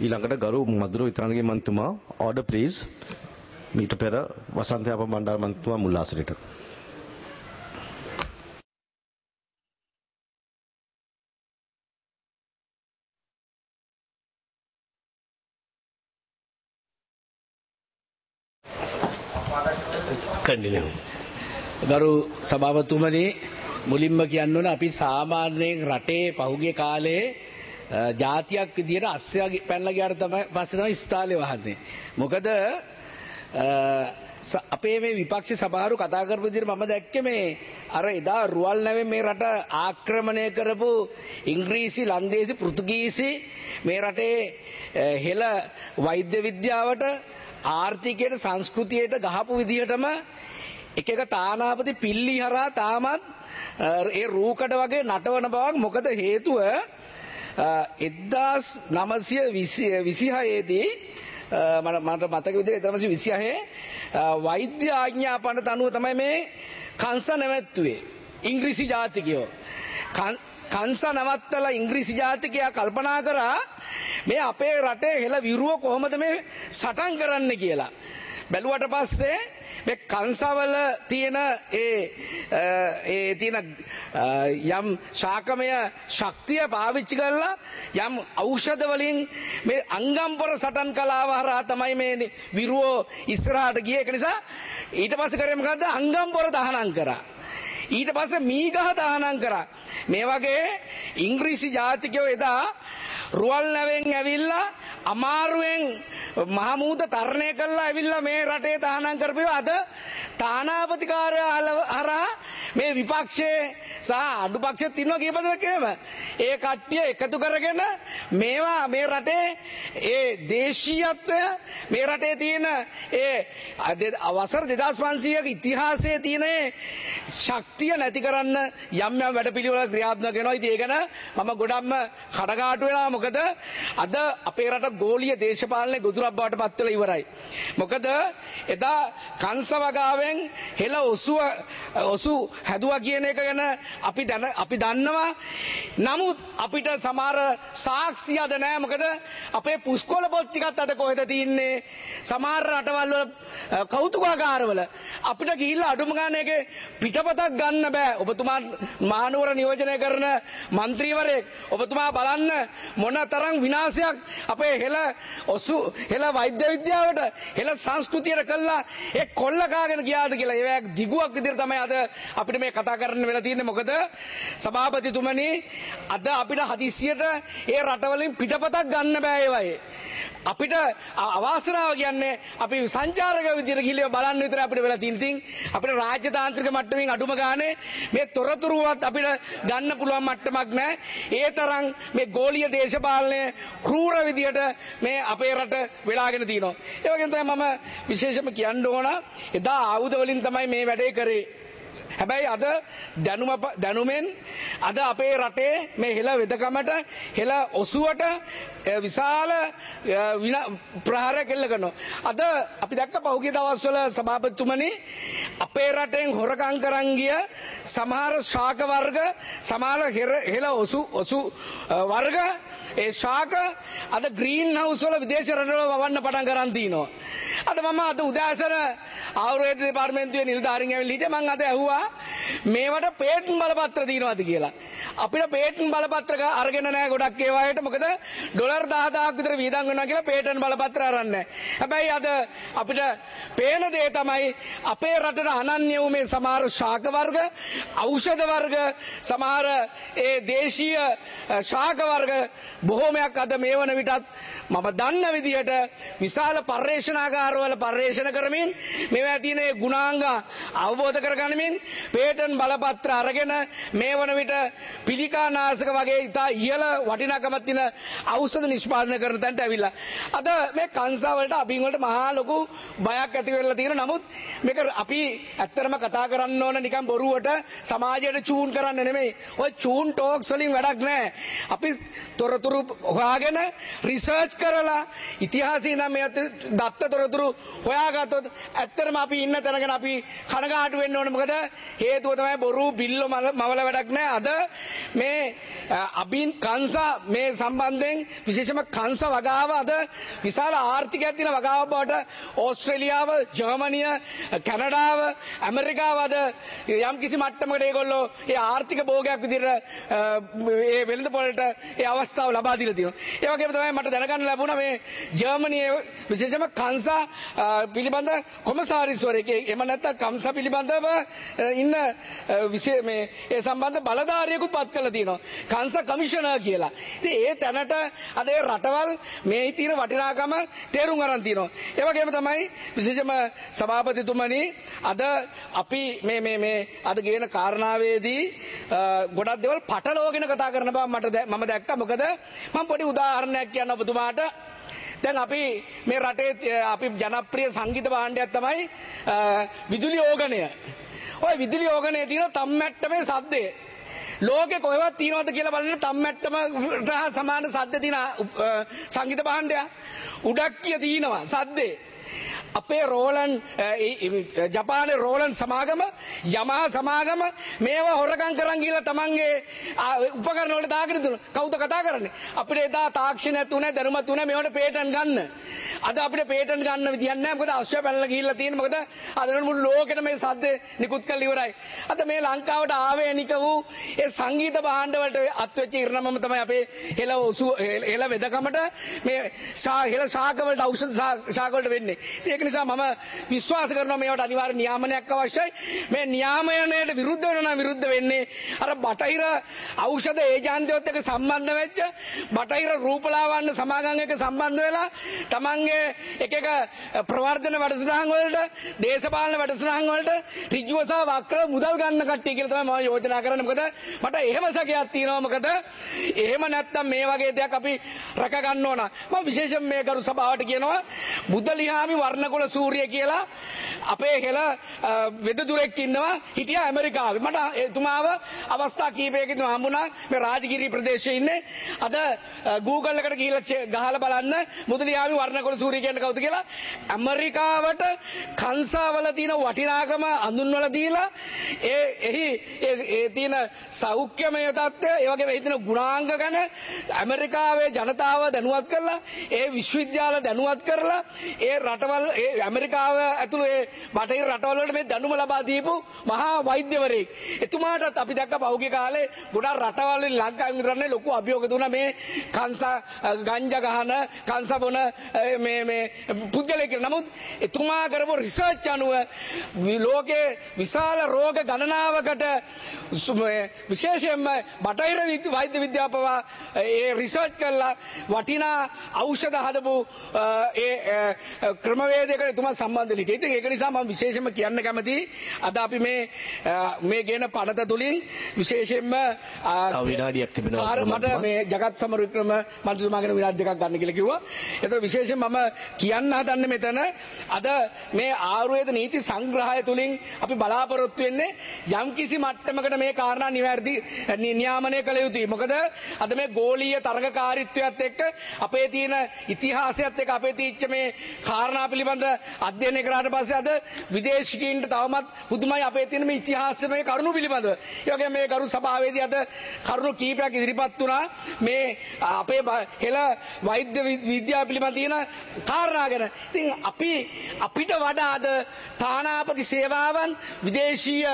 ඊළඟට ගරු මදුරු Vithanage මන්තුමා order please මීට පෙර වසන්ත යාප බණ්ඩාර මන්තුමා මුල් ආසනයට. ගරු සභාපතිතුමනි මුලින්ම කියන්න ඕන අපි සාමාන්‍යයෙන් රටේ පහුගිය කාලේ ජාතියක් විදියට අස්සය පැනලා ගියාට තමයි පස්සේ තමයි ස්ථාලේ වහන්නේ. මොකද අපේ මේ විපක්ෂ සභාවරු කතා කරපු විදිහට මම දැක්කේ මේ අර එදා රුවල් නැවේ මේ රට ආක්‍රමණය කරපු ඉංග්‍රීසි ලන්දේසි පෘතුගීසි මේ රටේ හෙළ වෛද්‍ය විද්‍යාවට ආර්ථිකයට සංස්කෘතියට ගහපු විදිහටම එක තානාපති පිල්ලි හරහා තාමත් ඒ රූකඩ වගේ නටවන බවක්. මොකද හේතුව 1926 දී මට මතක විදිහට 1926 වෛද්‍ය ආඥාපනට අනුව තමයි මේ කංශ නැවැත්තුවේ ඉංග්‍රීසි ජාතිකයෝ. කංශ නවත්තලා ඉංග්‍රීසි ජාතිකයා කල්පනා කරා මේ අපේ රටේ හෙළ විරුව කොහොමද මේ සටන් කරන්න කියලා. බැලුවට පස්සේ මේ කංශවල තියෙන තියෙන යම් ශාකමය ශක්තිය පාවිච්චි කරලා යම් ඖෂධ වලින් මේ අංගම්පොර සටන් කලාව හරහා තමයි මේ විරුව ඉස්සරහට ගියේ. ඒක නිසා ඊට පස්සේ කරේ මොකද්ද? අංගම්පොර දහනම් කරා. ඊට පස්සේ මීගහ දහනම් කරා. මේ වගේ ඉංග්‍රීසි ජාතිකයෝ එදා රුවල් නැවෙන් ඇවිල්ලා අමාරුවෙන් මහමූද තරණය කළා ඇවිල්ලා මේ රටේ තහනම් කරපුවා. අද තානාපති කාර්යාලය හරහා මේ විපක්ෂයේ සහ අඩුපක්ෂෙත් ඉන්නවා කීපදෙනෙක් එහෙම ඒ කට්ටිය එකතු කරගෙන මේවා මේ රටේ ඒ දේශීයත්වය මේ රටේ තියෙන ඒ වසර 2500ක ඉතිහාසයේ තියෙන ශක්තිය නැති කරන්න යම් යම් වැඩපිළිවෙල ක්‍රියාත්මක වෙනවා. ඉතින් ඒක න මම ගොඩක්ම කඩගාටු වෙනවා. මොකද අද අපේ රට ගෝලීය දේශපාලනයේ ගොදුරක් බවට පත් වෙලා ඉවරයි. මොකද එදා කංශ වගාවෙන් හෙළ ඔසු හැදුවා කියන එක ගැන අපි දන්නවා. නමුත් අපිට සමහර සාක්ෂි අද නැහැ. මොකද අපේ පුස්කොළ පොත් ටිකත් අද කොහෙද තියෙන්නේ? සමහර රටවල් වල කෞතුකාගාරවල අපිට ගිහිල්ලා අඩුම ගානේක පිටපතක් ගන්න බෑ. ඔබතුමා මහනුවර නියෝජනය කරන മന്ത്രിවරයෙක් ඔබතුමා බලන්න මොන තරම් විනාශයක් අපේ හෙළ වෛද්‍ය විද්‍යාවට හෙළ සංස්කෘතියට කළා. ඒ කොල්ල කාගෙන ගියාද කියලා ඒක දිගුවක් විදිහට තමයි අද අපිට මේ කතා කරන්න වෙලා තියෙන්නේ. මොකද සභාපතිතුමනි අද අපිට හදිස්සියට ඒ රටවලින් පිටපතක් ගන්න බෑ. ඒවයි අපිට අවාසනාව කියන්නේ අපි සංචාරක විදිහට ගිහිල්ලා බලන්න විතර අපිට වෙලා තියෙන තින් අපිට රාජ්‍යතාන්ත්‍රික මට්ටමින් අඩුම ගානේ මේ තොරතුරුවත් අපිට ගන්න පුළුවන් මට්ටමක් නැහැ. ඒ තරම් මේ ගෝලීය දේශපාලනය ක්‍රූර විදිහට මේ අපේ රට වෙලාගෙන තියෙනවා. ඒ වගේම තමයි මම විශේෂම කියන්න ඕන එදා ආයුධ වලින් තමයි මේ වැඩේ කරේ. හැබැයි අද දැනුමෙන් අද අපේ රටේ මේ හෙළ වෙදකමට හෙළ ඔසුවට විශාල ප්‍රහාරයක් එල්ල කරනවා. අද අපි දැක්ක පහුගිය දවස්වල සභාපතිතුමනි අපේ රටෙන් හොරකම් කරන් ගිය සමහර ශාක වර්ග සමහර හෙළ ඔසු වර්ග ඒ ශාක අද ග්‍රීන් හවුස් වල විදේශ රටවල වවන්න පටන් ගන්න තිනවා. අද මම අද උදෑසන ආයුර්වේද දෙපාර්තමේන්තුවේ නිලධාරීන් ඇවිල්ලා හිටියේ. මම අද ඇහුවා මේවට පේටන්ට් බලපත්‍ර තියෙනවද කියලා. අපිට පේටන්ට් බලපත්‍ර අරගෙන නැහැ ගොඩක් ඒවායට. මොකද ඩොලර් 10000ක් විතර වියදම් වෙනවා කියලා පේටන්ට් බලපත්‍ර අරන් නැහැ. හැබැයි අද අපිට පේන දේ තමයි අපේ රටට අනන්‍ය වූ මේ සමහර ශාක වර්ග, ඖෂධ වර්ග, සමහර ඒ දේශීය ශාක වර්ග බොහෝමයක් අද මේ වන විටත් මම දන්න විදිහට විශාල පර්යේෂණාගාරවල පර්යේෂණ කරමින් මේවා තියෙන ඒ ගුණාංග අවබෝධ කරගනිමින් පේටන්ට් බලපත්‍ර අරගෙන මේ වන විට පිළිකානාශක වගේ ඉතා ඉහළ වටිනාකමක් තියෙන ඖෂධ නිෂ්පාදනය කරන තැනට ඇවිල්ලා අද මේ කංශා වලට අබින් වලට මහා ලොකු බයක් ඇති වෙලා තියෙනවා. නමුත් මේක අපි ඇත්තටම කතා කරන්න ඕන නිකන් බොරුවට සමාජයට චූන් කරන්න නෙමෙයි. ඔය චූන් ටෝක්ස් වලින් වැඩක් නැහැ. අපි තොරතුරු හොයාගෙන රිසර්ච් කරලා ඉතිහාසයේ නම් මේ දත්ත තොරතුරු හොයාගත්තොත් ඇත්තටම ඇත්තටම අපි ඉන්න තැනගෙන අපි කනගාටු වෙන්න ඕනේ. මොකද හේතුව තමයි බොරු බිල්ල මවල වැඩක් නැහැ. අද මේ අබින් කංසා මේ සම්බන්ධයෙන් විශේෂම කංස වගාව අද විශාල ආර්ථිකයක් තියෙන වගාවක් බවට ඕස්ට්‍රේලියාව, ජර්මනිය, කැනඩාව, ඇමරිකාව අද යම් කිසි මට්ටමකට ඒගොල්ලෝ ඒ ආර්ථික භෝගයක් විදිහට ඒ වෙළඳපොළට ඒ අවස්ථාව ලබා දීලා තියෙනවා. ඒ වගේම තමයි මට දැනගන්න ලැබුණා මේ ජර්මනියේ විශේෂම කංසා පිළිබඳ කොමසාරිස්වරයෙක් එහෙම නැත්නම් කංසා පිළිබඳව ඉන්න මේ ඒ සම්බන්ධ බලධාරියෙකුත් පත් කරලා තියෙනවා. කංසා කමිෂනර් කියලා. ඉතින් ඒ තැනට අද ඒ රටවල් මේ තියෙන වටිනාකම තේරුම් ගන්න තියෙනවා. ඒ වගේම තමයි විශේෂම සභාපතිතුමනි අද අපි මේ අද කියන කාරණාවේදී ගොඩක් දේවල් පටලවගෙන කතා කරන බව මම දැක්කා. මොකද මම පොඩි උදාහරණයක් කියන්න ඔබතුමාට. දැන් අපි මේ රටේ අපි ජනප්‍රිය සංගීත භාණ්ඩයක් තමයි විදුලි ඕගනය. ওই විදුලි ඕගනයේ තියෙන තම්මැට්ටමේ සද්දේ ලෝකේ කොහෙවත් තියෙනවද කියලා බලන්න තම්මැට්ටමට සමාන සද්ද තියෙන සංගීත භාණ්ඩයක් උඩක්කිය තියෙනවා සද්දේ. අපේ රෝලන් ජපානයේ රෝලන් සමාගම යමහා සමාගම මේවා හොරකම් කරන් ගිහලා තමන්ගේ උපකරණ වලට දාගෙන දුන්නා. කවුද කතා කරන්නේ? අපිට එදා තාක්ෂණයක් තුනේ දැනුමක් තුනේ මේවට පේටන්ට් ගන්න. අද අපිට පේටන්ට් ගන්න විදියක් නැහැ. මොකද අවශ්‍ය පැනලා ගිහිල්ලා තියෙන. මොකද අද මුළු ලෝකෙටම මේ සද්ද නිකුත් කරලා ඉවරයි. අද මේ ලංකාවට ආවේනික වූ ඒ සංගීත භාණ්ඩ වලට අත්වෙච්ච ඉරණමම තමයි අපේ හෙළ වෙදකමට මේ හෙළ ශාක වලට ඖෂධ ශාක වලට වෙන්නේ. ඒක නිසා මම විශ්වාස කරනවා මේවට අනිවාර්ය නියාමනයක් අවශ්‍යයි. මේ නියාමනයට විරුද්ධ වෙනවා නම් විරුද්ධ වෙන්නේ අර බටහිර ඖෂධ ඒජන්තයොත් එක්ක සම්බන්ධ වෙච්ච බටහිර රූපලාවන්‍ය සමාගම් එක්ක සම්බන්ධ වෙලා තමන්ගේ එක ප්‍රවර්ධන වැඩසටහන් වලට දේශපාලන වැඩසටහන් වලට ඍජුව සහ වක්‍ර මුදල් ගන්න කට්ටිය කියලා තමයි මම යෝජනා කරන්නේ. මොකද මට එහෙම සැකයක් තියෙනවා. මොකද එහෙම නැත්තම් මේ වගේ දෙයක් අපි රැක ගන්න ඕන. මම විශේෂයෙන් මේ කරු සභාවට කියනවා බුද්ධලිහාමි වර්ණකුල සූර්ය කියලා අපේ හෙළ වෙදදුරෙක් ඉන්නවා හිටියා ඇමරිකාවේ. මට එතුමාව අවස්ථා කීපයකදී හම්බුණා. මේ රාජගිරි ප්‍රදේශයේ ඉන්නේ. අද Google එකට ගිහිල්ලා ගහලා බලන්න මුදලියාමි වර්ණකුල සූර්ය කියන්නේ කවුද කියලා. ඇමරිකාවට කංසාවල තියෙන වටිනාකම අඳුන්වලා දීලා එහි තියෙන සෞඛ්‍යමය තත්ත්වය ඒ වගේම එහි තියෙන ගුණාංග ගැන ඇමරිකාවේ ජනතාව දැනුවත් කරලා ඒ විශ්වවිද්‍යාල දැනුවත් කරලා ඒ රටවල් ඒ ඇමරිකාව ඇතුළු ඒ බටහිර රටවල් වලට මේ දැනුම ලබා දීපු මහා වෛද්‍යවරයෙක්. එතුමාටත් අපි දැක්ක පහුගිය කාලේ ගොඩාක් රටවල් වලින් ලංකාවෙන් විතරනේ ලොකු අභියෝග දුන්නා මේ කංසා ගංජා ගහන කංසා බොන මේ පුද්ගලයෙක්. නමුත් එතුමා කරපු රිසර්ච් අනුව ලෝකේ විශාල රෝග ගණනාවකට විශේෂයෙන්ම බටහිර වෛද්‍ය විද්‍යාව පවා ඒ රිසර්ච් කරලා වටිනා ඖෂධ හදපු ඒ ක්‍රමවේදයකට එතුමා සම්බන්ධ වෙලා. ඉතින් ඒක නිසා මම විශේෂයෙන්ම කියන්න කැමතියි අද අපි මේ ගෙන පනත තුලින් විශේෂයෙන්ම තව විනාඩියක් තිබෙනවා. මට මේ ජගත් සමරවික්‍රම මන්ත්‍රීතුමාගෙන විනාඩි දෙකක් ගන්න කියලා කිව්වා. ඒතර විශේෂයෙන් මම කියන්න හදන්නේ මෙතන අද මේ ආයුර්වේද නීති සංග්‍රහය තුලින් අපි බලාපොරොත්තු වෙන්නේ යම් කිසි මට්ටමකට මේ කාරණා නිවැරදි නියාමනය කළ යුතුයි. මොකද අද මේ ගෝලීය තරගකාරීත්වයත් එක්ක අපේ තියෙන ඉතිහාසයත් එක්ක අපේ තීච්ච මේ කාරණා පිළිබඳ අධ්‍යයනය කරාට පස්සේ අද විදේශිකයින්ට තවමත් පුදුමයි අපේ තියෙන මේ ඉතිහාසමය කරුණු පිළිබඳව. ඒ වගේම මේ කරු සභාවේදී අද කරුණු කීපයක් ඉදිරිපත් වුණා මේ අපේ හෙළ වෛද්‍ය විද්‍යාව පිළිබඳ තියෙන කාරණා ගැන. ඉතින් අපිට වඩා අද තානාපති සේවාවන් විදේශීය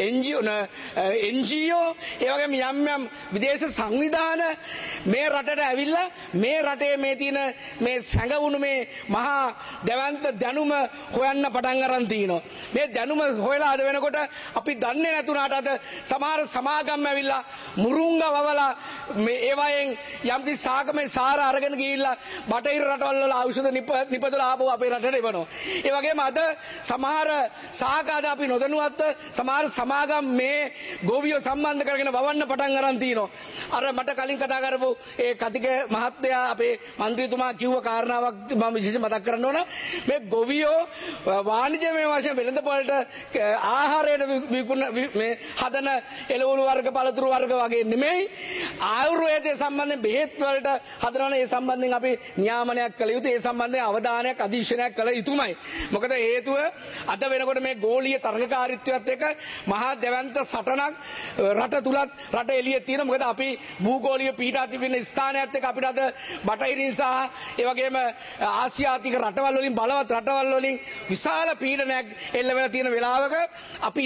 NGO ඒ වගේම යම් විදේශ සංවිධාන මේ රටට ඇවිල්ලා මේ රටේ මේ තියෙන මේ සැඟවුණු මේ මහා දැවන්ත දැනුම හොයන්න පටන් අරන් තිනවා. මේ දැනුම හොයලා අද වෙනකොට අපි දන්නේ නැතුණාට අද සමහර සමාගම් ඇවිල්ලා මුරුංග වවලා මේ ඒවයෙන් යම්කිසි සාගමේ සාර අරගෙන ගිහිල්ලා බටහිර රටවල් වල ඖෂධ නිපදවලා ආපහු අපේ රටට එවනවා. ඒ වගේම අද සමහර සාකාද අපි නොදැනුවත්ව සමහර සමාගම් මේ ගෝවියෝ සම්බන්ධ කරගෙන වවන්න පටන් අරන් තිනවා. අර මට කලින් කතා කරපු ඒ කතික මහත්තයා අපේ മന്ത്രിතුමා කිව්ව කාරණාවක් මම විශේෂ මතක් කරන්න ඕන. මේ ගොවියෝ වාණිජමය වශයෙන් වෙළඳපොළට ආහාරයට මේ හදන එළවලු වර්ග පළතුරු වර්ග වගේ නෙමෙයි ආයුර්වේදයේ සම්බන්ධයෙන් බෙහෙත් වලට හදනවනේ ඒ සම්බන්ධයෙන් අපි නියාමනයක් කළ යුතුයි ඒ සම්බන්ධයෙන් අවධානයක් අධීක්ෂණයක් කළ යුතුමයි මොකද හේතුව අද වෙනකොට මේ ගෝලීය තරඟකාරීත්වයත් එක්ක මහා දැවැන්ත සටනක් රට තුලත් රට එළියේ තියෙන මොකද අපි භූගෝලීය පීඩා තිබෙන ස්ථානයත් එක්ක අපිට අද බටහිරින් සහ ඒ වගේම ආසියාතික රටවල් වලින් බලවත් රටවල් වලින් විශාල පීඩනයක් එල්ල වෙලා තියෙන වෙලාවක අපි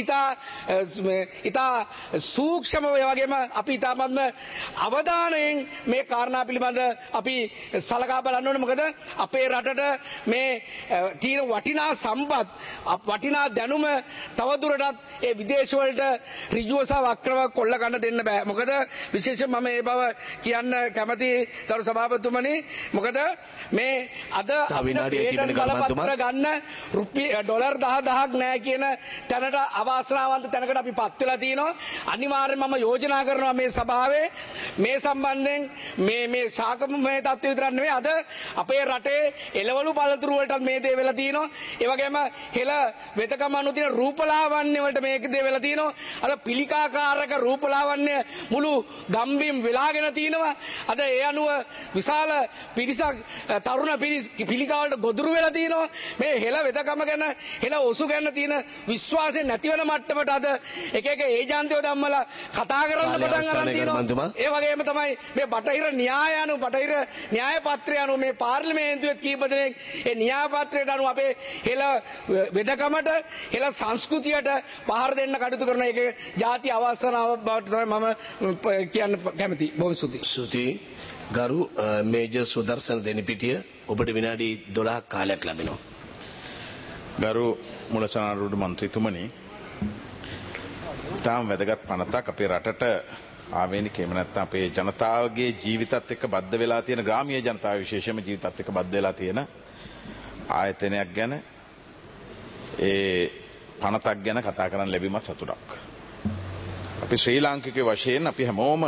ඉතා සූක්ෂමව ඒ වගේම අපි ඉතාමත්ම අවධානයෙන් මේ කාරණා පිළිබඳ අපි සලකා බලන්න ඕනේ මොකද අපේ රටට මේ තියෙන වටිනා සම්පත් වටිනා දැනුම තවදුරටත් ඒ විදේශ වලට ඍජුව සහ වක්‍රව කොල්ල ගන්න දෙන්න බෑ මොකද විශේෂයෙන් මම මේ බව කියන්න කැමති ගරු සභාපතිතුමනි මොකද මේ අද බලපත්‍ර ගන්න ඩොලර් 10000ක් නෑ කියන තැනට අවාසනාවන්ත තැනකට අපි පත් වෙලා තිනවා අනිවාර්යයෙන්ම මම යෝජනා කරනවා මේ සභාවේ මේ සම්බන්ධයෙන් මේ ශාකමය තත්ත්වය විතරක් නෙවෙයි අද අපේ රටේ එළවලු පළතුරු වලටත් මේ දේ වෙලා තිනවා ඒ වගේම හෙළ වෙතකම අනු තියෙන රූපලාවන්‍ය වලට මේක දේ වෙලා තිනවා අද පිළිකාකාරක රූපලාවන්‍ය මුළු ගම්බිම් වෙලාගෙන තිනවා අද ඒ අනුව විශාල පිරිසක් තරුණ පිළිකා වලට ගොදුරු වෙලා තිනවා මේ හෙළ වෙතකම ගැන හෙළ ඔසු ගැන තියෙන විශ්වාසය නැති වෙන මට්ටමට අද එක ඒජාන්තයෝ ධම්මලා කතා කරන්න පටන් ගන්න තියෙනවා ඒ වගේම තමයි මේ බටහිර න්‍යාය අනුව බටහිර න්‍යාය පත්‍රය අනුව මේ පාර්ලිමේන්තුවේ කීප දෙනෙක් ඒ න්‍යාය පත්‍රයට අනුව අපේ හෙළ වෙදකමට හෙළ සංස්කෘතියට පහර දෙන්න කටයුතු කරන එක ಜಾති අවසනාව බවට තමයි මම කියන්න කැමති බොහොම ස්තුතියි ගරු මේජර් සුදර්ශන දෙනිපිටිය ඔබට විනාඩි 12ක් කාලයක් ලැබෙනවා ගරු මුලසනාරූඪ මන්ත්‍රීතුමනි තාම වැදගත් පනතක් අපේ රටට ආවේනික එහෙම නැත්නම් අපේ ජනතාවගේ ජීවිතත් එක්ක බද්ධ වෙලා තියෙන ග්‍රාමීය ජනතාව විශේෂයෙන්ම ජීවිතත් එක්ක බද්ධ වෙලා තියෙන ආයතනයක් ගැන ඒ පනතක් ගැන කතා කරන්න ලැබීමත් සතුටක්. අපි ශ්‍රී ලාංකිකයෝ වශයෙන් අපි හැමෝම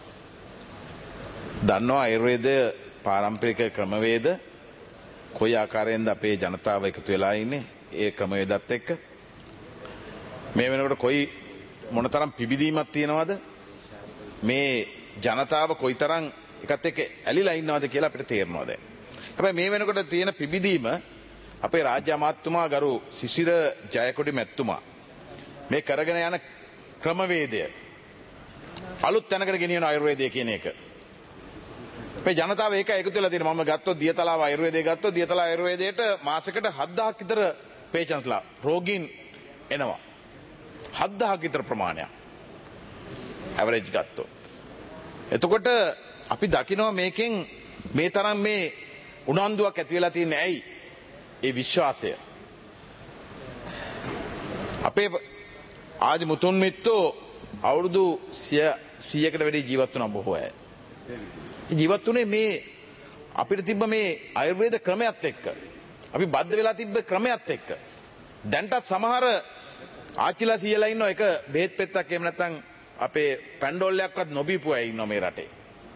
දන්නවා ආයුර්වේද පාරම්පරික ක්‍රමවේද කොයි ආකාරයෙන්ද අපේ ජනතාව එකතු වෙලා ඉන්නේ ඒ ක්‍රමවේදත් එක්ක මේ වෙනකොට කොයි මොනතරම් පිබිදීමක් තියෙනවද මේ ජනතාව කොයිතරම් එකත් එක්ක ඇලිලා ඉන්නවද කියලා අපිට තේරෙනවා දැන්. හැබැයි මේ වෙනකොට තියෙන පිබිදීම අපේ රාජ්‍ය අමාත්‍යතුමා ගරු සිසිර ජයකොඩි මැතිතුමා මේ කරගෙන යන ක්‍රමවේදය අලුත් තැනකට ගෙනියන ආයුර්වේදය කියන එක. මේ ජනතාව ඒක එකතු වෙලා තියෙනවා. මම ගත්තොත් දියතලාව ආයුර්වේදය ගත්තොත් දියතලාව ආයුර්වේදයට මාසෙකට 7000ක් විතර පේෂන්ට්ලා රෝගීන් එනවා. 7000ක් විතර ප්‍රමාණයක් ඇවරේජ් ගත්තොත්. එතකොට අපි දකිනවා මේකෙන් මේ තරම් මේ උනන්දුවක් ඇති වෙලා තියෙන්නේ ඇයි? ඒ විශ්වාසය. අපේ ආදි මුතුන් මිත්තෝ අවුරුදු 100කට වැඩි ජීවත් වුණා බොහෝ අය. ජීවත් වුණේ මේ අපිට තිබ්බ මේ ආයුර්වේද ක්‍රමයක් එක්ක. අපි බද්ධ වෙලා තිබ්බ ක්‍රමයක් එක්ක. දැන්ටත් සමහර ආච්චිලා සීයලා ඉන්නවා එක බෙහෙත් පෙත්තක් එහෙම නැත්නම් අපේ පැන්ඩෝල්ලයක්වත් නොබීපු අය ඉන්නවා මේ රටේ.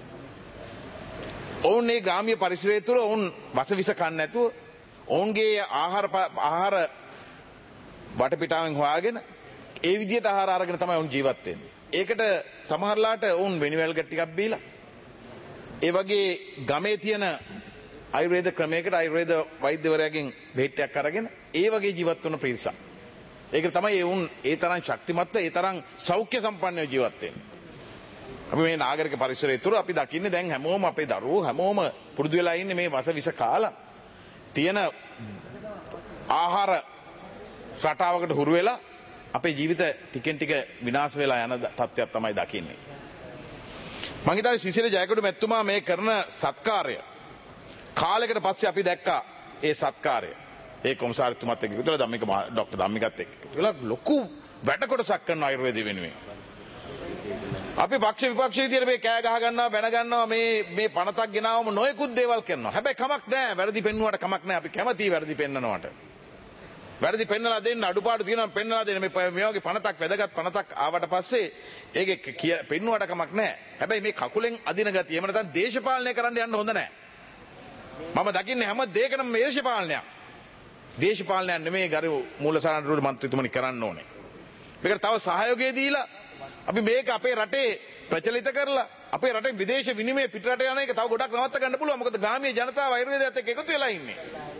ඔවුන් මේ ග්‍රාමීය පරිසරය තුළ ඔවුන් වසවිස කන්නේ නැතුව ඔවුන්ගේ ආහාර වටපිටාවෙන් හොයාගෙන ඒ විදිහට ආහාර අරගෙන තමයි ඔවුන් ජීවත් වෙන්නේ. ඒකට සමහරලාට ඔවුන් වෙනිවැල් ටිකක් බීලා ඒ වගේ ගමේ තියෙන ආයුර්වේද ක්‍රමයකට ආයුර්වේද වෛද්‍යවරයාගෙන් බෙහෙත්යක් අරගෙන ඒ වගේ ජීවත් වන පිරිසක්. ඒක තමයි ඔවුන් ඒ තරම් ශක්තිමත්ව ඒ තරම් සෞඛ්‍ය සම්පන්නව ජීවත් වෙන්නේ. අපි මේ නාගරික පරිසරය තුළ අපි දකින්නේ දැන් හැමෝම අපේ දරුවෝ හැමෝම පුරුදු වෙලා ඉන්නේ මේ වස විස කාලා තියෙන ආහාර රටාවකට හුරු වෙලා අපේ ජීවිත ටිකෙන් ටික විනාශ වෙලා යන තත්ත්වයක් තමයි දකින්නේ. මං හිතන්නේ සිසිර ජයකොඩි මැතිතුමා මේ කරන සත්කාරය කාලයකට පස්සේ අපි දැක්කා ඒ සත්කාරය. ඒ කොමසාරිතුමත් එක්ක විතර ධම්මික ડોක්ටර් ධම්මිකත් එක්ක. ඒලා ලොකු වැඩ කොටසක් කරන ආයුර්වේද වෙනුවෙන්. අපි පක්ෂ විපක්ෂ විදියට මේ කෑ ගහ ගන්නවා බැන ගන්නවා මේ පනතක් ගෙනාවම නොයෙකුත් දේවල් කරනවා. හැබැයි කමක් නැහැ. වැරදි පෙන්නුවට කමක් නැහැ. අපි කැමතියි වැරදි පෙන්නනවට. වැරදි පෙන්නලා දෙන්න අඩුපාඩු තියෙනවා පෙන්නලා දෙන්න. මේ වගේ පනතක් වැදගත් පනතක් ආවට පස්සේ ඒකේ පෙන්නුවට කමක් නැහැ. හැබැයි මේ කකුලෙන් අදින ගතිය එහෙම නැත්නම් දේශපාලනය කරන්න යන්න හොඳ නැහැ. මම දකින්නේ හැම දෙයකම දේශපාලනයක්. දේශපාලනයක් නෙමෙයි ගරු මූලසාරාංශ මන්ත්‍රීතුමනි කරන්න ඕනේ. මේකට තව සහයෝගය දීලා අපි මේක අපේ රටේ ප්‍රචලිත කරලා අපේ රටේ විදේශ විනිමය පිටරට යන එක තව ගොඩක් නවත්ත ගන්න පුළුවන්. මොකද ග්‍රාමීය ජනතාව ආයුර්වේදයත් එක්ක එකතු වෙලා ඉන්නේ.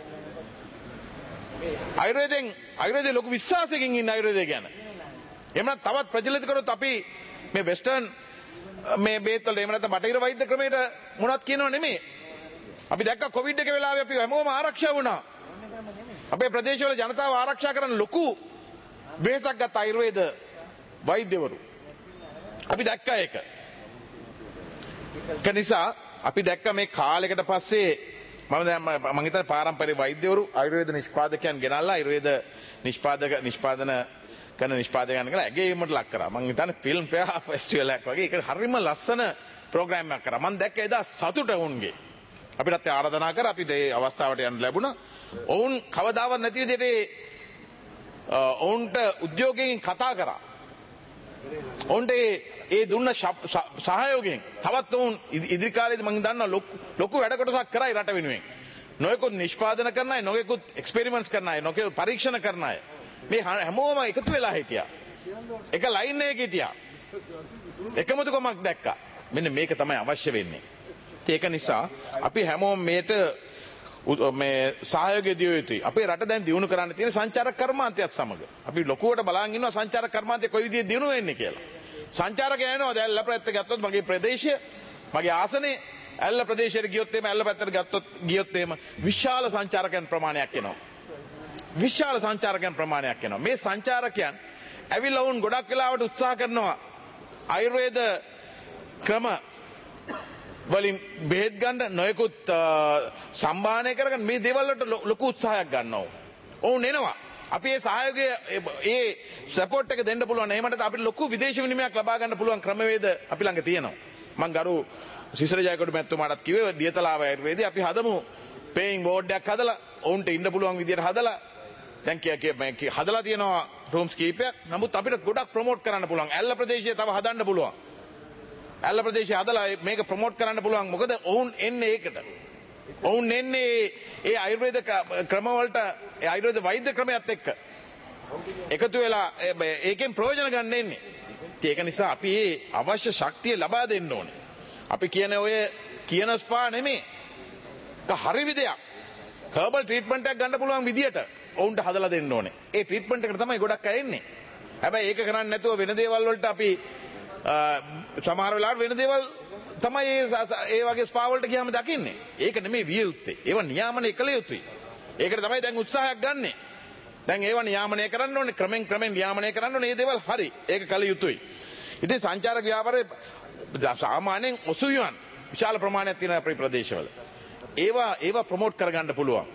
ආයුර්වේදයෙන් ලොකු විශ්වාසයකින් ඉන්න ආයුර්වේදය ගැන. එහෙම නැත්නම් තවත් ප්‍රචලිත කරොත් අපි මේ වෙස්ටර්න් මේ බේත් වල එහෙම නැත්නම් බටහිර වෛද්‍ය ක්‍රමයට මොනවත් කියනව නෙමෙයි. අපි දැක්ක කොවිඩ් එක වෙලාවේ අපි හැමෝම ආරක්ෂා වුණා. අපේ ප්‍රදේශවල ජනතාව ආරක්ෂා කරන්න ලොකු වෙහසක් ගත්ත ආයුර්වේද වෛද්‍යවරු. අපි දැක්කා ඒක. ඒක නිසා අපි දැක්ක මේ කාලයකට පස්සේ මම හිතන්නේ පාරම්පරික වෛද්‍යවරු ආයුර්වේද නිෂ්පාදකයන් ගෙනල්ලා ආයුර්වේද නිෂ්පාදන කරන නිෂ්පාදකයන් කියලා ඇගයීමට ලක් කරා. මම හිතන්නේ ෆිල්ම් ෆෙයාර් ෆෙස්ටිවල් එකක් වගේ ඒක හරිම ලස්සන ප්‍රෝග්‍රෑම් එකක් කරා. මම දැක්ක එදා සතුට වුන්ගේ. අපිටත් ආරාධනා කරා අපිට මේ අවස්ථාවට යන්න ලැබුණා. ඔවුන් කවදාවත් නැති විදිහට ඔවුන්ට උද්‍යෝගයෙන් කතා කරා. ඔවුන්ට ඒ දුන්න සහයෝගයෙන් තවත් ඔවුන් ඉදිරි කාලේදී මම දන්නවා ලොකු වැඩ කොටසක් කරයි රට වෙනුවෙන්. නොයෙකුත් නිෂ්පාදන කරන අය, නොයෙකුත් එක්ස්පෙරිමන්ට්ස් කරන අය, නොයෙකුත් පරීක්ෂණ කරන අය. මේ හැමෝම එකතු වෙලා හිටියා. එක ලයින් එකක හිටියා. එකමුතුකමක් දැක්කා. මෙන්න මේක තමයි අවශ්‍ය වෙන්නේ. ඒක නිසා අපි හැමෝම මේට මේ සහයෝගය දිය යුතුයි. අපේ රට දැන් දියුණු කරන්න තියෙන සංචාරක කර්මාන්තයත් සමග. අපි ලොකුවට බලන් ඉන්නවා සංචාරක කර්මාන්තය කොයි විදිහේ දියුණු වෙන්නේ කියලා. සංචාරකයා එනවා දැන් ඇල්ල පැත්ත ගත්තොත් මගේ ප්‍රදේශය, මගේ ආසනේ ඇල්ල ප්‍රදේශයට ගියොත් එහෙම ඇල්ල පැත්තට ගියොත් එහෙම විශාල සංචාරකයන් ප්‍රමාණයක් එනවා. විශාල සංචාරකයන් ප්‍රමාණයක් එනවා. මේ සංචාරකයන් ඇවිල්ලා වුන් ගොඩක් වෙලාවට උත්සාහ කරනවා ආයුර්වේද ක්‍රම වලින් බෙහෙත් ගන්න නොයෙකුත් සම්භාහනය කරගෙන මේ දේවල් වලට ලොකු උත්සාහයක් ගන්නවා. ඔවුන් එනවා. අපි මේ සහයෝගය ඒ සපෝට් එක දෙන්න පුළුවන්. එහෙම නැත්නම් අපිට ලොකු විදේශ විනිමයක් ලබා ගන්න පුළුවන් ක්‍රමවේද අපි ළඟ තියෙනවා. මම ගරු සිසිර ජයකොඩි මැතිතුමාටත් කිව්වේ දියතලාව ආයුර්වේදයේ අපි හදමු පේයින් බෝඩ් එකක් හදලා ඔවුන්ට ඉන්න පුළුවන් විදියට හදලා දැන් හදලා තියෙනවා රූම්ස් කීපයක්. නමුත් අපිට ගොඩක් ප්‍රොමෝට් කරන්න පුළුවන්. ඇල්ල ප්‍රදේශයේ තව හදන්න පුළුවන්. ඇල්ල ප්‍රදේශය හදලා මේක ප්‍රොමෝට් කරන්න පුළුවන්. මොකද ඔවුන් එන්නේ ඒකට. ඔවුන් එන්නේ ඒ ආයුර්වේද ක්‍රම වලට ඒ ආයුර්වේද වෛද්‍ය ක්‍රමයට එක්ක එකතු වෙලා ඒකෙන් ප්‍රයෝජන ගන්න එන්නේ. ඒක නිසා අපි මේ අවශ්‍ය ශක්තිය ලබා දෙන්න ඕනේ. අපි කියන ඔය කියන ස්පා නෙමෙයි. ඒක හරි විදියක්. හර්බල් ට්‍රීට්මන්ට් එකක් ගන්න පුළුවන් විදියට ඔවුන්ට හදලා දෙන්න ඕනේ. ඒ ට්‍රීට්මන්ට් එකට තමයි ගොඩක් අය එන්නේ. හැබැයි ඒක කරන්නේ නැතුව වෙන දේවල් වලට අපි සමහර වෙලාවට වෙන දේවල් තමයි ඒ වගේ ස්පා වලට ගියාම දකින්නේ. ඒක නෙමෙයි විය යුත්තේ. ඒව නියාමනය කළ යුතුයි. ඒකට තමයි දැන් උත්සාහයක් ගන්නෙ. දැන් ඒව නියාමනය කරන්න ඕනේ. ක්‍රමෙන් නියාමනය කරන්න ඕනේ. මේ දේවල් හරි. ඒක කළ යුතුයි. ඉතින් සංචාරක ව්‍යාපාරයේ සාමාන්‍යයෙන් ඔසුයන් විශාල ප්‍රමාණයක් තියෙන අපේ ප්‍රදේශවල. ඒවා ප්‍රොමෝට් කරගන්න පුළුවන්.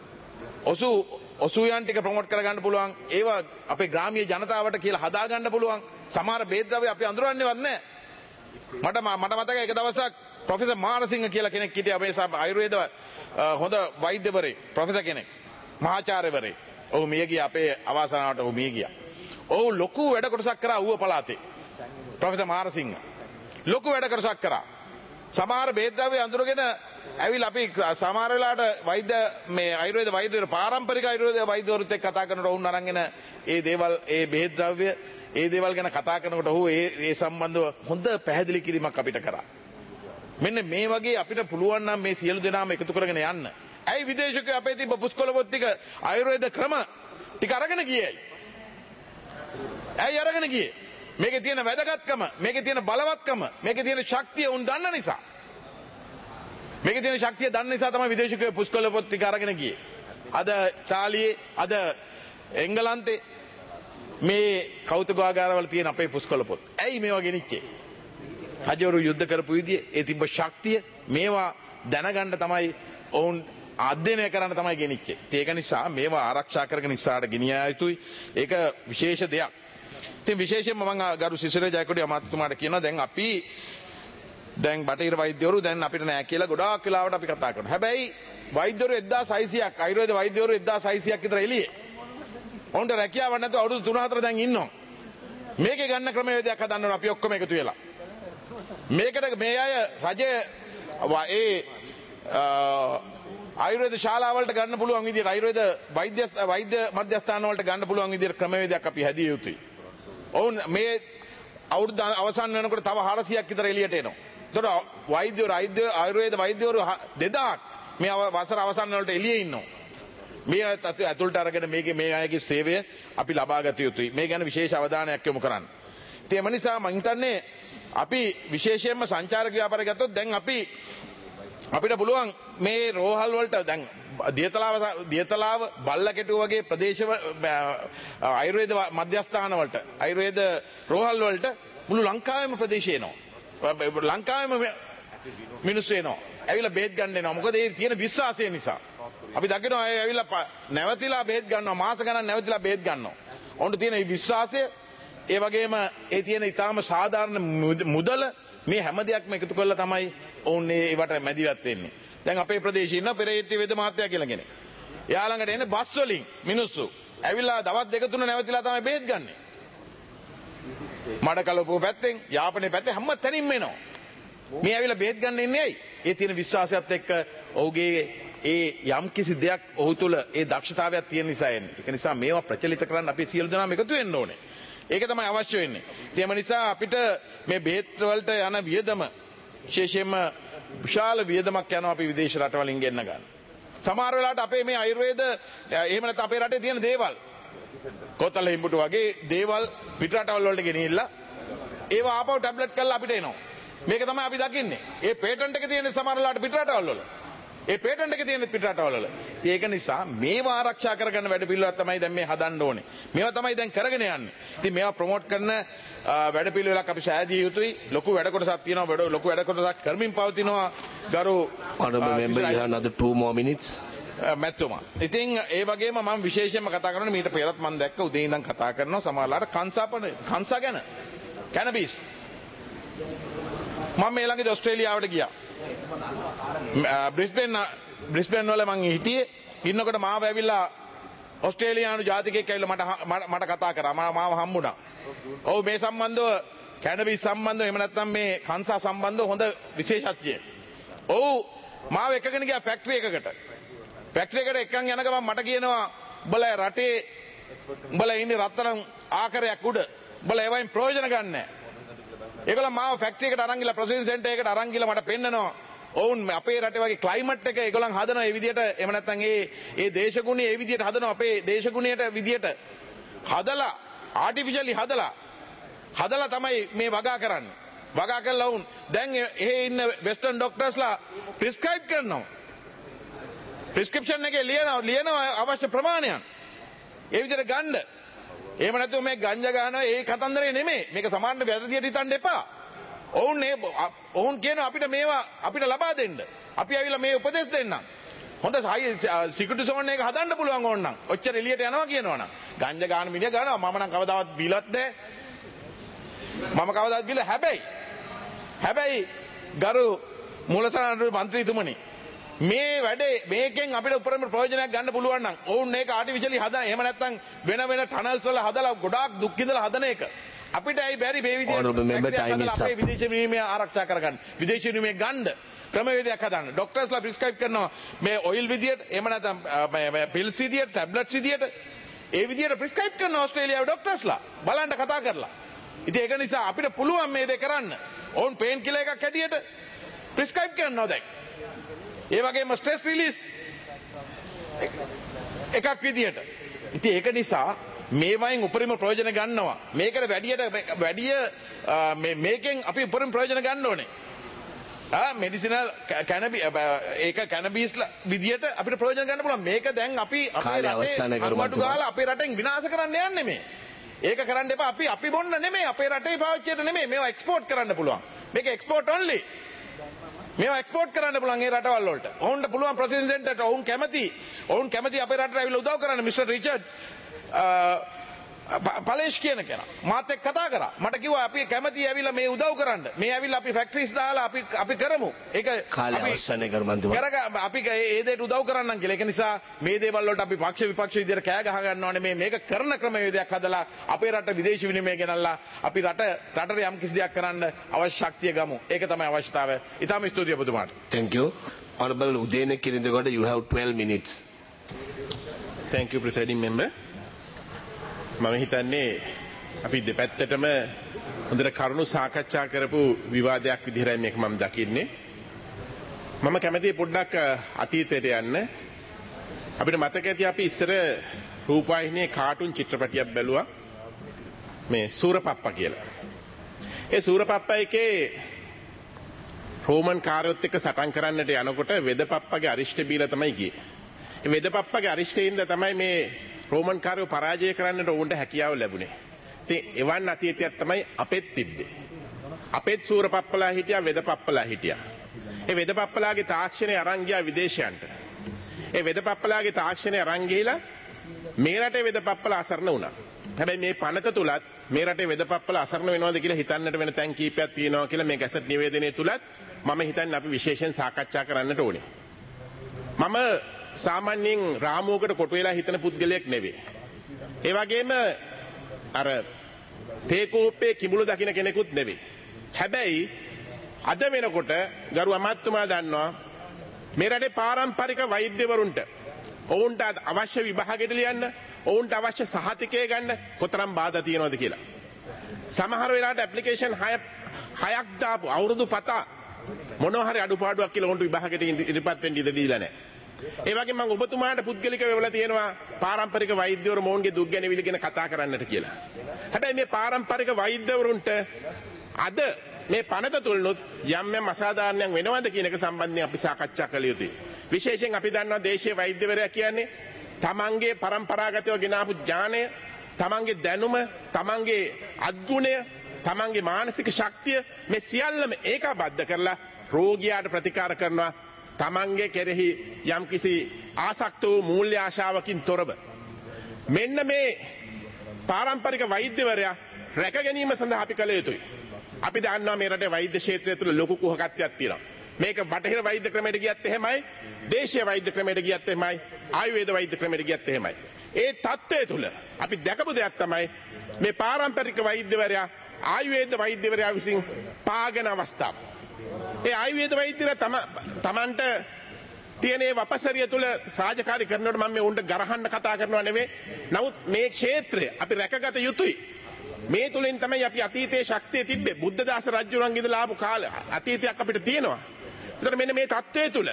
ඔසුයන් ටික ප්‍රොමෝට් කරගන්න පුළුවන්. ඒවා අපේ ග්‍රාමීය ජනතාවට කියලා හදා ගන්න පුළුවන්. සමහර බේත් ද්‍රව්‍ය අපි අඳුරන්නේවත් නැහැ. මට මතකයි එක දවසක් ප්‍රොෆෙසර් මානසිංහ කියලා කෙනෙක් හිටියා මේ ආයුර්වේද හොඳ වෛද්‍යවරයෙක් ප්‍රොෆෙසර් කෙනෙක් මහාචාර්යවරයෙක්. ඔහු මිය ගියා අපේ අවාසනාවට ඔහු මිය ගියා. ඔහු ලොකු වැඩ කොටසක් කරා ඌව පළාතේ. ප්‍රොෆෙසර් මානසිංහ ලොකු වැඩ කොටසක් කරා. සමහර බේත් ද්‍රව්‍ය අඳුරගෙන ඇවිල්ලා අපි සමහර වෙලාවට වෛද්‍ය මේ ආයුර්වේද වෛද්‍යවරු පාරම්පරික ආයුර්වේද වෛද්‍යවරුත් එක්ක කතා කරනකොට ඔවුන් අරගෙන ඒ දේවල් ඒ බෙහෙත් ද්‍රව්‍ය ඒ දේවල් ගැන කතා කරනකොට ඔහු ඒ සම්බන්ධව හොඳ පැහැදිලි කිරීමක් අපිට කරා. මෙන්න මේ වගේ අපිට පුළුවන් නම් මේ සියලු දෙනාම එකතු කරගෙන යන්න. ඇයි විදේශිකයෝ අපේ තිබ්බ පුස්කොළ පොත් ටික ආයුර්වේද ක්‍රම ටික අරගෙන ගියේ? ඇයි අරගෙන ගියේ? මේකේ තියෙන වැදගත්කම, මේකේ තියෙන බලවත්කම, මේකේ තියෙන ශක්තිය උන් දන්න නිසා. මේකේ තියෙන ශක්තිය දන්න නිසා තමයි විදේශිකයෝ පුස්කොළ පොත් ටික අරගෙන ගියේ. අද ඉතාලියේ අද එංගලන්තේ මේ කෞතුකාගාරවල තියෙන අපේ පුස්කොළ පොත්. ඇයි මේවා ගෙනිච්චේ? රජවරු යුද්ධ කරපු විදිය, ඒ තිබ්බ ශක්තිය මේවා දැනගන්න තමයි ඔවුන් අධ්‍යයනය කරන්න තමයි ගෙනිච්චේ. ඒක නිසා මේවා ආරක්ෂා කරගෙන ඉස්සරහට ගෙනියා යුතුයි. ඒක විශේෂ දෙයක්. ඉතින් විශේෂයෙන්ම මම ගරු සිසිර ජයකොඩි අමාත්‍යතුමාට කියනවා දැන් අපි දැන් බටහිර වෛද්‍යවරු දැන් අපිට නෑ කියලා ගොඩාක් වෙලාවට අපි කතා කරනවා. හැබැයි වෛද්‍යවරු 1600ක් ආයුර්වේද වෛද්‍යවරු 1600ක් විතර එළියේ. ඔවුන්ට රැකියාවක් නැතුව අවුරුදු 3-4 දැන් ඉන්නවා. මේකේ ගන්න ක්‍රමවේදයක් හදන්න ඕන අපි ඔක්කොම එකතු වෙලා. මේකට මේ අය රජය ආයුර්වේද ශාලාවලට ගන්න පුළුවන් විදියට ආයුර්වේද වෛද්‍ය මධ්‍යස්ථාන වලට ගන්න පුළුවන් විදියට ක්‍රමවේදයක් අපි හැදිය යුතුයි. ඔවුන් මේ අවුරුද්ද අවසන් වෙනකොට තව 400ක් විතර එළියට එනවා. ඒතකොට ආයුර්වේද වෛද්‍යවරු 2000ක් මේ වසර අවසන් වලට එළියේ ඉන්නවා. මේ ඇතුළට අරගෙන මේ අයගේ සේවය අපි ලබා ගත යුතුයි. මේ ගැන විශේෂ අවධානයක් යොමු කරන්න. ඉතින් එම නිසා මම හිතන්නේ අපි විශේෂයෙන්ම සංචාරක ව්‍යාපාරය ගත්තොත් දැන් අපිට පුළුවන් මේ රෝහල් වලට දැන් දියතලාව බල්ලකැටුව වගේ ප්‍රදේශ ආයුර්වේද මධ්‍යස්ථාන වලට ආයුර්වේද රෝහල් වලට මුළු ලංකාවේම ප්‍රදේශය එනවා. ලංකාවේම මිනිස්සු එනවා. ඇවිල්ලා බෙහෙත් ගන්න එනවා. මොකද ඒ තියෙන විශ්වාසය නිසා. අපි දකිනවා අය ඇවිල්ලා නැවතිලා බෙහෙත් ගන්නවා. මාස ගණන් නැවතිලා බෙහෙත් ගන්නවා. ඔවුන්ට තියෙන විශ්වාසය ඒ වගේම ඒ තියෙන ඊටාම සාධාරණ මුදල මේ හැම දෙයක්ම එකතු කරලා තමයි ඔවුන් ඒවට මැදිවත් වෙන්නේ. දැන් අපේ ප්‍රදේශයේ ඉන්න පෙරේට්ටි වේද මහත්තයා කියලා කෙනෙක්. එයා ළඟට එන්නේ බස් වලින් මිනිස්සු. ඇවිල්ලා දවස් දෙක තුන නැවතිලා තමයි බෙහෙත් ගන්නෙ. මඩකලපුව පැත්තෙන්, යාපනයේ පැත්තේ හැම තැනින්ම එනවා. මේ ඇවිල්ලා බෙහෙත් ගන්න ඉන්නේ ඇයි? ඒ තියෙන විශ්වාසයත් එක්ක ඔහුගේ ඒ යම් කිසි දෙයක් ඔහු තුළ ඒ දක්ෂතාවයක් තියෙන නිසා එන්නේ. ඒක නිසා මේවා ප්‍රචලිත කරන්න අපි සියලු දෙනාම එකතු වෙන්න ඕනේ. ඒක තමයි අවශ්‍ය වෙන්නේ. ඒ නිසා අපිට මේ බෙහෙත් වලට යන වියදම විශේෂයෙන්ම විශාල වියදමක් යනවා අපි විදේශ රටවලින් ගෙන්න ගන්න. සමහර වෙලාවට අපේ මේ ආයුර්වේද එහෙම නැත්නම් අපේ රටේ තියෙන දේවල් කොතල හිඹුට වගේ දේවල් පිට රටවල් වලට ගෙනිහිල්ලා ඒවා ආපහු ටැබ්ලට් කරලා අපිට එනවා. මේක තමයි අපි දකින්නේ. ඒ පේටන්ට් එක තියෙන සමහර වෙලාවට පිට රටවල් වල. ඒ පේටන්ට් එක තියෙන පිට රටවල් වල. ඒක නිසා මේවා ආරක්ෂා කරගන්න වැඩ පිළිවෙලක් තමයි දැන් මේ හදන්න ඕනේ. මේවා තමයි දැන් කරගෙන යන්නේ. ඉතින් මේවා ප්‍රොමෝට් කරන වැඩ පිළිවෙලක් අපි සෑදිය යුතුයි. ලොකු වැඩ කොටසක් තියෙනවා. ලොකු වැඩ කොටසක් කරමින් පවතිනවා. ගරු honorable member you have another 2 more minutes. මැතිතුමා. ඉතින් ඒ වගේම මම විශේෂයෙන්ම කතා කරනවා මීට පෙරත් මම දැක්ක උදේ ඉඳන් කතා කරනවා සමහරලාට කංසා ගැන. කැනබිස්. මම මේ ළඟදී ඕස්ට්‍රේලියාවට ගියා. බ්‍රිස්බේන් වල මං හිටියේ. ඉන්නකොට මාව ඇවිල්ලා ඕස්ට්‍රේලියානු ජාතිකයෙක් ඇවිල්ලා මට කතා කරා. මාව හම්බුණා. ඔව් මේ සම්බන්ධව කැනබිස් සම්බන්ධව එහෙම නැත්නම් මේ කංසා සම්බන්ධව හොඳ විශේෂඥයෙක්. ඔව් මාව එකගෙන ගියා ෆැක්ටරි එකකට. ෆැක්ටරි එකට එක්කන් යන ගමන් මට කියනවා උඹලා රටේ උඹලා ඉන්නේ රත්තරන් ආකාරයක් උඩ. උඹලා ඒවයින් ප්‍රයෝජන ගන්න නැහැ. ඒගොල්ලෝ මාව ෆැක්ටරි එකට අරන් ගිහලා ප්‍රොසෙසින් සෙන්ටර් එකට අරන් ගිහලා මට පෙන්නනවා. ඔවුන් අපේ රටේ වගේ ක්ලයිමට් එක ඒගොල්ලන් හදනවා ඒ විදිහට එහෙම නැත්නම් ඒ දේශගුණය ඒ විදිහට හදනවා අපේ දේශගුණයට විදිහට හදලා ආටිෆිෂියලි හදලා තමයි මේ වගා කරන්නේ. වගා කරලා වුන් දැන් එහෙ ඉන්න වෙස්ටර්න් ડોක්ටර්ස්ලා ප්‍රිස්ක්‍රයිබ් කරනවා. ප්‍රිස්ක්‍රිප්ෂන් එකේ ලියනවා අවශ්‍ය ප්‍රමාණයන්. ඒ විදිහට ගන්න. එහෙම නැත්නම් මේ ගංජා ගන්නවා ඒ කතන්දරේ නෙමෙයි. මේක සමාන වැරදියට හිතන්න එපා. ඔවුන් කියන අපිට මේවා අපිට ලබා දෙන්න. අපි ඇවිල්ලා මේ උපදෙස් දෙන්නම්. හොඳ සිකියුරිටි සෝන් එක හදන්න පුළුවන් ඕනනම්. ඔච්චර එළියට යනවා කියනවනම්. ගංජා ගන්න මිනිහ ගන්නවා. මම නම් කවදාවත් බීලත් නැහැ. මම කවදාවත් බීල හැබැයි ගරු මූලසාර මන්ත්‍රීතුමනි මේ වැඩේ මේකෙන් අපිට උපරිම ප්‍රයෝජනයක් ගන්න පුළුවන් නම් ඔවුන් මේක ආටිෆිෂියලි හදන එහෙම නැත්නම් වෙන ටනල්ස් වල හදලා ගොඩාක් දුක් විඳලා හදන එක අපිට ඇයි බැරි මේ විදිහට අපේ විදේශ විනිමය ආරක්ෂා කරගන්න විදේශ විනිමය ගන්න ක්‍රමවේදයක් හදන්න ડોක්ටර්ස්ලා ප්‍රිස්ක්‍රයිබ් කරනවා මේ ඔයිල් විදියට එහෙම නැත්නම් පිල්ස් විදියට ටැබ්ලට්ස් විදියට ඒ විදියට ප්‍රිස්ක්‍රයිබ් කරන ඕස්ට්‍රේලියාවේ ડોක්ටර්ස්ලා බලන්න කතා කරලා ඉතින් ඒක නිසා අපිට පුළුවන් මේ දේ කරන්න ඔවුන් පේන් කිලර් එකක් හැටියට ප්‍රිස්ක්‍රයිබ් කරනවා දැන් ඒ වගේම ස්ට්‍රෙස් රිලීස් එකක් විදියට. ඉතින් ඒක නිසා මේවයින් උපරිම ප්‍රයෝජන ගන්නවා. මේකට වැඩිය මේකෙන් අපි උපරිම ප්‍රයෝජන ගන්න ඕනේ. මෙඩිසිනල් ඒක කැනබිස් විදියට අපිට ප්‍රයෝජන ගන්න පුළුවන්. මේක දැන් අපි අපේ රටේ අනුමතු ගාලා අපේ රටෙන් විනාශ කරන්න යන්නේ මේ. ඒක කරන්න එපා. අපි බොන්න නෙමෙයි. අපේ රටේ පාවිච්චියට නෙමෙයි. මේවා එක්ස්පෝර්ට් කරන්න පුළුවන්. මේක එක්ස්පෝර්ට් ඔන්ලි. මේවා එක්ස්පෝර්ට් කරන්න පුළුවන් ඒ රටවල් වලට. ඔවුන්ට පුළුවන් ප්‍රොසෙසින් සෙන්ටර්ට ඔවුන් කැමති අපේ රටට ඇවිල්ලා උදව් කරන්න මිස්ටර් රිචඩ් පලේෂ් කියන කෙනා මාත් එක්ක කතා කරා. මට කිව්වා අපි කැමති ඇවිල්ලා මේ උදව් කරන්න. මේ ඇවිල්ලා අපි ෆැක්ටරිස් දාලා අපි කරමු. ඒක කාලය අවසන් කරමන්තුමා. අපි ඒ දෙයට උදව් කරන්නම් කියලා. ඒක නිසා මේ දේවල් වලට අපි පක්ෂ විපක්ෂ විදියට කෑ ගහ ගන්න ඕනේ. මේක කරන ක්‍රමවේදයක් හදලා අපේ රට විදේශ විනිමය ගෙනල්ලා අපි රටට යම් කිසි දෙයක් කරන්න අවශ්‍ය ශක්තිය ගමු. ඒක තමයි අවශ්‍යතාවය. ඊටම ස්තුතියි ඔබතුමාට. Thank you. Honorable Udene Kirindagoda, you have 12 minutes. Thank you, Presiding Member. මම හිතන්නේ අපි දෙපැත්තටම හොඳට කරුණු සාකච්ඡා කරපු විවාදයක් විදිහටයි මේක මම දකින්නේ. මම කැමතියි පොඩ්ඩක් අතීතයට යන්න. අපිට මතක ඇති අපි ඉස්සර රූපවාහිනියේ කාටුන් චිත්‍රපටියක් බැලුවා. මේ සූරපප්පා කියලා. ඒ සූරපප්පා එකේ රෝමන් කාර්යොත් එක්ක සටන් කරන්නට යනකොට වෙදපප්පාගේ අරිෂ්ඨ බීලා තමයි ගියේ. ඒ වෙදපප්පාගේ අරිෂ්ඨයෙන්ද තමයි මේ රෝමන් කාර්යෝ පරාජය කරන්නට උන්ට හැකියාව ලැබුණේ. ඉතින් එවන් අතීතයක් තමයි අපෙත් තිබ්බේ. අපෙත් සූරපප්පලා හිටියා වෙදපප්පලා හිටියා. ඒ වෙදපප්පලාගේ තාක්ෂණය අරන් ගියා විදේශයන්ට. ඒ වෙදපප්පලාගේ තාක්ෂණය අරන් ගිහිලා මේ රටේ වෙදපප්පලා අසරණ වුණා. හැබැයි මේ පනත තුලත් මේ රටේ වෙදපප්පලා අසරණ වෙනවද කියලා හිතන්නට වෙන තැන් කීපයක් තියෙනවා කියලා මේ ගැසට් නිවේදනයේ තුලත් මම හිතන්නේ අපි විශේෂයෙන් සාකච්ඡා කරන්නට ඕනේ. මම සාමාන්‍යයෙන් රාමුවකට කොට වෙලා හිතන පුද්ගලයෙක් නෙවෙයි. ඒ වගේම අර තේකෝපේ කිඹුල දකින්න කෙනෙකුත් නෙවෙයි. හැබැයි අද වෙනකොට ගරු අමාත්‍යතුමා දන්නවා මේ රටේ පාරම්පරික වෛද්‍යවරුන්ට ඔවුන්ට අවශ්‍ය විභාගෙට ලියන්න, ඔවුන්ට අවශ්‍ය සහතිකය ගන්න කොතරම් බාධා තියෙනවද කියලා. සමහර වෙලාවට ඇප්ලිකේෂන් 6ක් දාපු අවුරුදු 7 මොනවා හරි අඩුපාඩුවක් කියලා ඔවුන්ට විභාගෙට ඉදිරිපත් වෙන්න ඉඩ දීලා නැහැ. ඒ වගේම මම ඔබතුමාට පුද්ගලිකව වෙලා තියෙනවා පාරම්පරික වෛද්‍යවරු මොවුන්ගේ දුක් ගැනවිලි ගැන කතා කරන්නට කියලා. හැබැයි මේ පාරම්පරික වෛද්‍යවරුන්ට අද මේ පනත තුලනොත් යම් යම් අසාධාරණයක් වෙනවද කියන එක සම්බන්ධයෙන් අපි සාකච්ඡා කළ යුතුයි. විශේෂයෙන් අපි දන්නවා දේශීය වෛද්‍යවරයා කියන්නේ තමන්ගේ પરම්පරාගතව ගෙනාපු ඥානය, තමන්ගේ දැනුම, තමන්ගේ අත්ගුණය, තමන්ගේ මානසික ශක්තිය මේ සියල්ලම ඒකාබද්ධ කරලා රෝගියාට ප්‍රතිකාර කරනවා තමන්ගේ කෙරෙහි යම්කිසි ආසක්ත වූ මූල්‍ය ආශාවකින් තොරව. මෙන්න මේ පාරම්පරික වෛද්‍යවරයා රැක ගැනීම සඳහා අපි කළ යුතුයි. අපි දන්නවා මේ රටේ වෛද්‍ය ක්ෂේත්‍රය තුළ ලොකු කුහකත්වයක් තියෙනවා. මේක බටහිර වෛද්‍ය ක්‍රමයට ගියත් එහෙමයි, දේශීය වෛද්‍ය ක්‍රමයට ගියත් එහෙමයි, ආයුර්වේද වෛද්‍ය ක්‍රමයට ගියත් එහෙමයි. ඒ தත්ත්වය තුළ අපි දැකපු දෙයක් තමයි මේ පාරම්පරික වෛද්‍යවරයා ආයුර්වේද වෛද්‍යවරයා විසින් පාගන අවස්ථාව. ඒ ආයුර්වේද වෛද්‍යවරයා තමන්ට තියෙන ඒ වපසරිය තුළ රාජකාරී කරනකොට මම මේ උන්ට ගරහන්න කතා කරනවා නෙවෙයි. නමුත් මේ ක්ෂේත්‍රය අපි රැකගත යුතුයි. මේ තුලින් තමයි අපි අතීතයේ ශක්තිය තිබ්බේ. බුද්ධදාස රජුරන්ගේ ඉඳලා ආපු කාලේ අතීතයක් අපිට තියෙනවා. ඒතර මෙන්න මේ தත්ත්වය තුල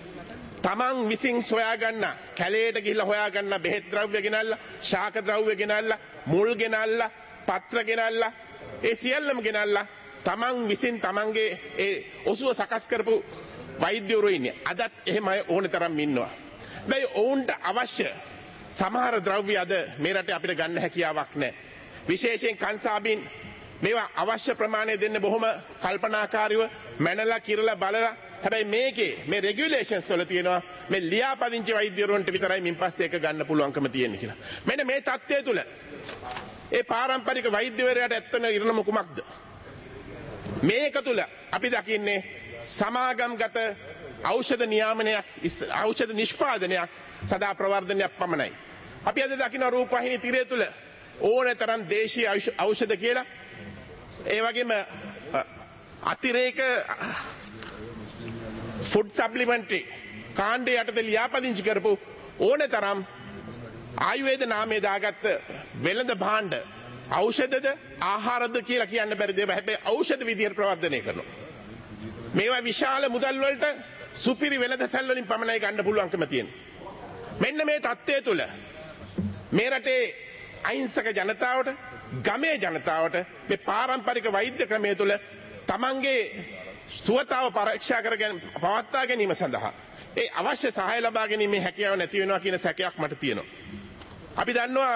තමන් විසින් සොයා ගන්න, කැලේට ගිහිල්ලා හොයා ගන්න බෙහෙත් ද්‍රව්‍ය ගෙනල්ලා, ශාක ද්‍රව්‍ය ගෙනල්ලා, මුල් ගෙනල්ලා, පත්‍ර ගෙනල්ලා, ඒ සියල්ලම ගෙනල්ලා තමන් විසින් තමන්ගේ ඒ ඔසුව සකස් කරපු වෛද්‍යවරු ඉන්නේ. අදත් එහෙම අය ඕන තරම් ඉන්නවා. හැබැයි ඔවුන්ට අවශ්‍ය සමහර ද්‍රව්‍ය අද මේ රටේ අපිට ගන්න හැකියාවක් නැහැ. විශේෂයෙන් කංසාබින් මේවා අවශ්‍ය ප්‍රමාණය දෙන්න බොහොම කල්පනාකාරීව මැනලා කිරලා බලලා. හැබැයි මේකේ මේ රෙගියුලේෂන්ස් වල තියෙනවා මේ ලියාපදිංචි වෛද්‍යවරුන්ට විතරයි මින් පස්සේ එක ගන්න පුළුවන්කම තියෙන්නේ කියලා. මෙන්න මේ தත්ත්වය තුල ඒ පාරම්පරික වෛද්‍යවරයාට ඇත්තන ඉරණම කුමක්ද? මේක තුල අපි දකින්නේ සමාගම්ගත ඖෂධ නියාමනයක්, ඖෂධ නිෂ්පාදනයක්, සදා ප්‍රවර්ධනයක් පමණයි. අපි අද දකින්න රූපවාහිනී තිරය තුල ඕනතරම් දේශීය ඖෂධ කියලා, ඒ වගේම අතිරේක ෆුඩ් සප්ලිමන්ටරි කාණ්ඩය යටතේ ලියාපදිංචි කරපු ඕනතරම් ආයුර්වේද නාමයේ දාගත්ත වෙළඳ භාණ්ඩ ඖෂධද ආහාරද කියලා කියන්න බැරි දේවල්. හැබැයි ඖෂධ විදියට ප්‍රවර්ධනය කරනවා. මේවා විශාල මුදල් වලට සුපිරි වෙළඳසැල් වලින් පමණයි ගන්න පුළුවන්කම තියෙන්නේ. මෙන්න මේ தත්ත්වය තුල මේ රටේ අහිංසක ජනතාවට, ගමේ ජනතාවට මේ පාරම්පරික වෛද්‍ය ක්‍රමය තුල තමන්ගේ සුවතාව පරීක්ෂා කරගෙන පවත්වා ගැනීම සඳහා ඒ අවශ්‍ය සහාය ලබා ගැනීමේ හැකියාව නැති වෙනවා කියන සැකයක් මට තියෙනවා. අපි දන්නවා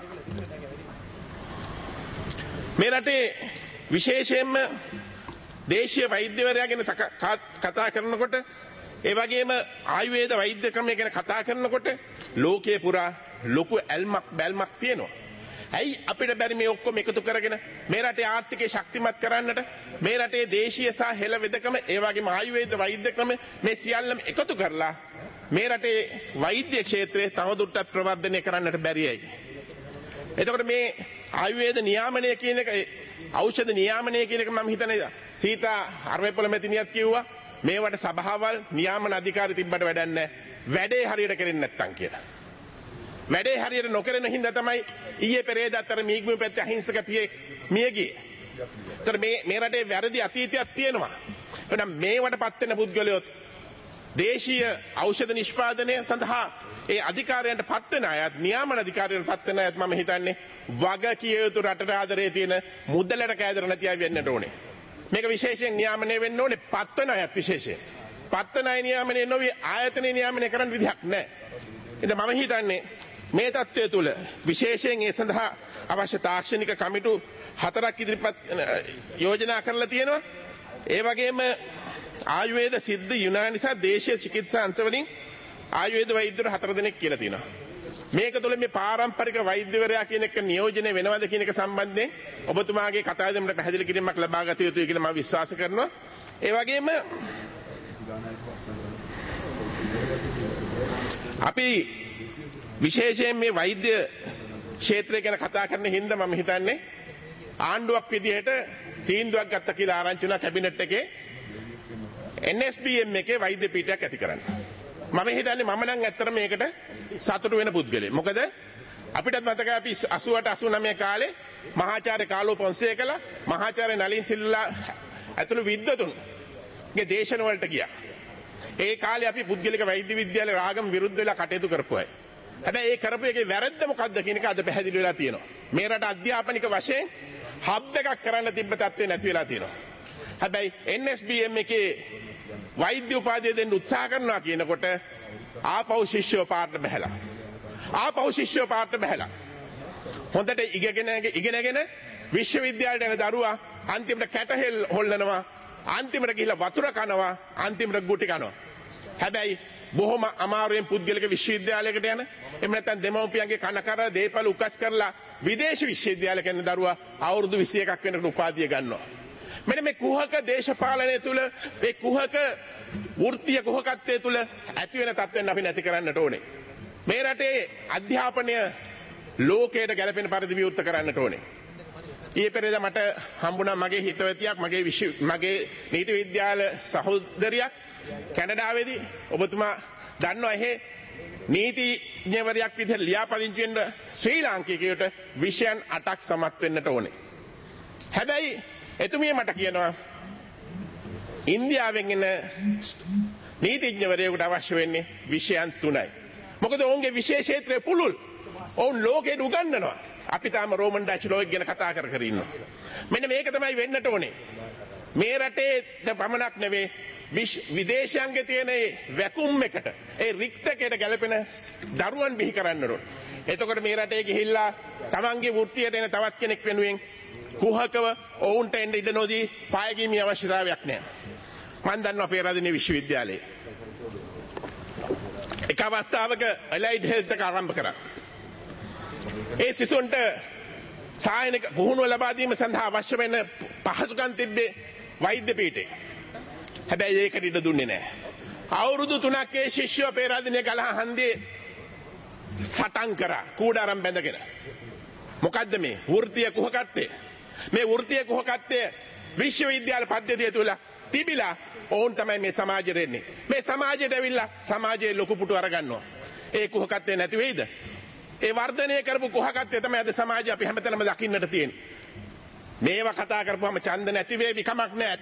මේ රටේ විශේෂයෙන්ම දේශීය වෛද්‍යවරයා ගැන කතා කරනකොට, ඒ වගේම ආයුර්වේද වෛද්‍ය ක්‍රමය ගැන කතා කරනකොට ලෝකයේ පුරා ලොකු ඇල්මක් බැල්මක් තියෙනවා. ඇයි අපිට බැරි මේ ඔක්කොම එකතු කරගෙන මේ රටේ ආර්ථිකය ශක්තිමත් කරන්නට, මේ රටේ දේශීය සහ හෙළ වෙදකම, ඒ වගේම ආයුර්වේද වෛද්‍ය ක්‍රම මේ සියල්ලම එකතු කරලා මේ රටේ වෛද්‍ය ක්ෂේත්‍රය තවදුරටත් ප්‍රවර්ධනය කරන්නට බැරියයි. එතකොට මේ ආයුර්වේද නියාමනය කියන එක, ඖෂධ නියාමනය කියන එක මම හිතන්නේ සීතා අරවැපොළ මැතිණියත් කිව්වා, මේවට සභාවල් නියාමන අධිකාරී තිබ්බට වැඩක් නැහැ. වැඩේ හරියට කරෙන්නේ නැත්තම් කියලා. වැඩේ හරියට නොකරන හින්දා තමයි ඊයේ පෙරේද අතර මීග්මු පැත්තේ අහිංසක පියෙක් මිය ගියේ. ඒතර මේ රටේ වැරදි අතීතයක් තියෙනවා. එහෙනම් මේවට පත් වෙන පුද්ගලයොත් දේශීය ඖෂධ නිෂ්පාදනය සඳහා ඒ අධිකාරියන්ට පත් වෙන අයත් නියාමන අධිකාරියන්ට පත් වෙන අයත් මම හිතන්නේ වග කිය යුතු රටට ආදරේ තියෙන මුදලට කෑදර නැති අය වෙන්නට ඕනේ. මේක විශේෂයෙන් නියාමනය වෙන්න ඕනේ පත් වෙන අයත් විශේෂයෙන්. පත් වෙන අය නියාමනය නොවි ආයතන නියාමනය කරන්න විදිහක් නැහැ. ඉතින් මම හිතන්නේ මේ තත්ත්වය තුළ විශේෂයෙන් ඒ සඳහා අවශ්‍ය තාක්ෂණික කමිටු 4ක් ඉදිරිපත් යෝජනා කරලා තියෙනවා. ඒ වගේම ආයුර්වේද සිද්ධ යුනානි සහ දේශීය චිකිත්සා අංශ වලින් ආයුර්වේද වෛද්‍යවරු 4 දෙනෙක් කියලා තියෙනවා. මේක තුළ මේ පාරම්පරික වෛද්‍යවරයා කියන එක නියෝජනය වෙනවද කියන එක සම්බන්ධයෙන් ඔබතුමාගේ කතාවෙන් පැහැදිලි කිරීමක් ලබා ගත යුතුයි කියලා මම විශ්වාස කරනවා. ඒ වගේම අපි විශේෂයෙන් මේ වෛද්‍ය ක්ෂේත්‍රය ගැන කතා කරන හින්දා මම හිතන්නේ ආණ්ඩුවක් විදිහට තීන්දුවක් ගත්තා කියලා ආරංචි වුණා කැබිනට් එකේ NSBM එකේ වෛද්‍ය පීඨයක් ඇති කරන්න. මම හිතන්නේ මම නම් ඇත්තට මේකට සතුටු වෙන පුද්ගලෙක්. මොකද අපිටත් මතකයි අපි 88 89 කාලේ මහාචාර්ය කාලෝ පොන්සේකලා මහාචාර්ය නලින් සිල්ලා ඇතුළු විද්වතුන්ගේ දේශන වලට ගියා. ඒ කාලේ අපි පුද්ගලික වෛද්‍ය විද්‍යාලේ රාගම් විරුද්ධ වෙලා කටයුතු කරපු අය. හැබැයි ඒ කරපු එකේ වැරද්ද මොකක්ද කියන එක අද පැහැදිලි වෙලා තියෙනවා. මේ රට අධ්‍යාපනික වශයෙන් හබ් එකක් කරන්න තිබ්බ තත්ත්වේ නැති වෙලා තියෙනවා. හැබැයි NSBM එකේ වෛද්‍ය උපාධිය දෙන්න උත්සාහ කරනවා කියනකොට ආපහු ශිෂ්‍යෝ පාර්ට බහැලා. හොඳට ඉගෙනගෙන විශ්වවිද්‍යාලයට යන දරුවා අන්තිමට කැටහෙල් හොල්ලනවා, අන්තිමට ගිහිල්ලා වතුර කනවා, අන්තිමට ගුටි කනවා. හැබැයි බොහොම අමාරුවෙන් පුද්ගලික විශ්වවිද්‍යාලයකට යන එහෙම නැත්නම් දෙමව්පියන්ගේ කනකර දීපල උකස් කරලා විදේශ විශ්වවිද්‍යාලයක යන දරුවා අවුරුදු 21ක් වෙනකොට උපාධිය ගන්නවා. මෙන්න මේ කුහක දේශපාලනය තුළ මේ කුහක වෘත්තීය කුහකත්වයේ තුළ ඇති වෙන තත්ත්වෙන් අපි නැති කරන්නට ඕනේ. මේ රටේ අධ්‍යාපනය ලෝකයට ගැලපෙන පරිදි විවෘත කරන්නට ඕනේ. ඊයේ පෙරේද මට හම්බුණා මගේ හිතවතියක් මගේ නීති විද්‍යාල සහෝදරියක් කැනඩාවේදී. ඔබතුමා දන්නවා එහෙ නීතිඥවරයෙක් විදිහට ලියාපදිංචි වෙන්න ශ්‍රී ලාංකිකයට විෂයන් 8ක් සමත් වෙන්නට ඕනේ. හැබැයි එතුමිය මට කියනවා ඉන්දියාවෙන් එන නීතිඥවරයෙකුට අවශ්‍ය වෙන්නේ විෂයන් 3යි. මොකද ඔවුන්ගේ විශේෂ ක්ෂේත්‍රය පුළුල්. ඔවුන් ලෝකෙට උගන්වනවා. අපි තාම රෝමන් ඩච් ලෝ එක ගැන කතා කර ඉන්නවා. මෙන්න මේක තමයි වෙන්නට ඕනේ. මේ රටේ පමණක් නෙවෙයි විදේශයන්ගේ තියෙන වැකුම් එකට ඒ රික්තකයට ගැලපෙන දරුවන් බිහි කරන්න ඕන. එතකොට මේ රටේ ගිහිල්ලා තමන්ගේ වෘත්තියට එන තවත් කෙනෙක් වෙනුවෙන් කුහකව ඔවුන්ට එන්න ඉඩ නොදී පායගීමේ අවශ්‍යතාවයක් නැහැ. මම දන්නවා අපේ රාජ්‍ය විශ්වවිද්‍යාලයේ එක අවස්ථාවක ඇලයිඩ් හෙල්ත් එක ආරම්භ කරා. ඒ සිසුන්ට සායනික පුහුණුව ලබා දීම සඳහා අවශ්‍ය වෙන පහසුකම් තිබ්බේ වෛද්‍ය පීඨේ. හැබැයි ඒකට ඉඩ දුන්නේ නැහැ. අවුරුදු 3ක් ඒ ශිෂ්‍යෝ අපේ රාජ්‍ය ගලහ හන්දියේ සටන් කරා කූඩාරම් බැඳගෙන. මොකද්ද මේ වෘත්තීය කුහකත්වය? මේ වෘත්තීය කුහකත්වය විශ්වවිද්‍යාල පද්ධතිය තුල තිබිලා ඕන් තමයි මේ සමාජෙට එන්නේ. මේ සමාජයට ඇවිල්ලා සමාජයේ ලොකු පුටු අරගන්නවා. ඒ කුහකත්වය නැති වෙයිද? ඒ වර්ධනය කරපු කුහකත්වය තමයි අද සමාජය අපි හැමතැනම දකින්නට තියෙන්නේ. මේවා කතා කරපුවම ඡන්ද නැති වේවි කමක් නැහැ.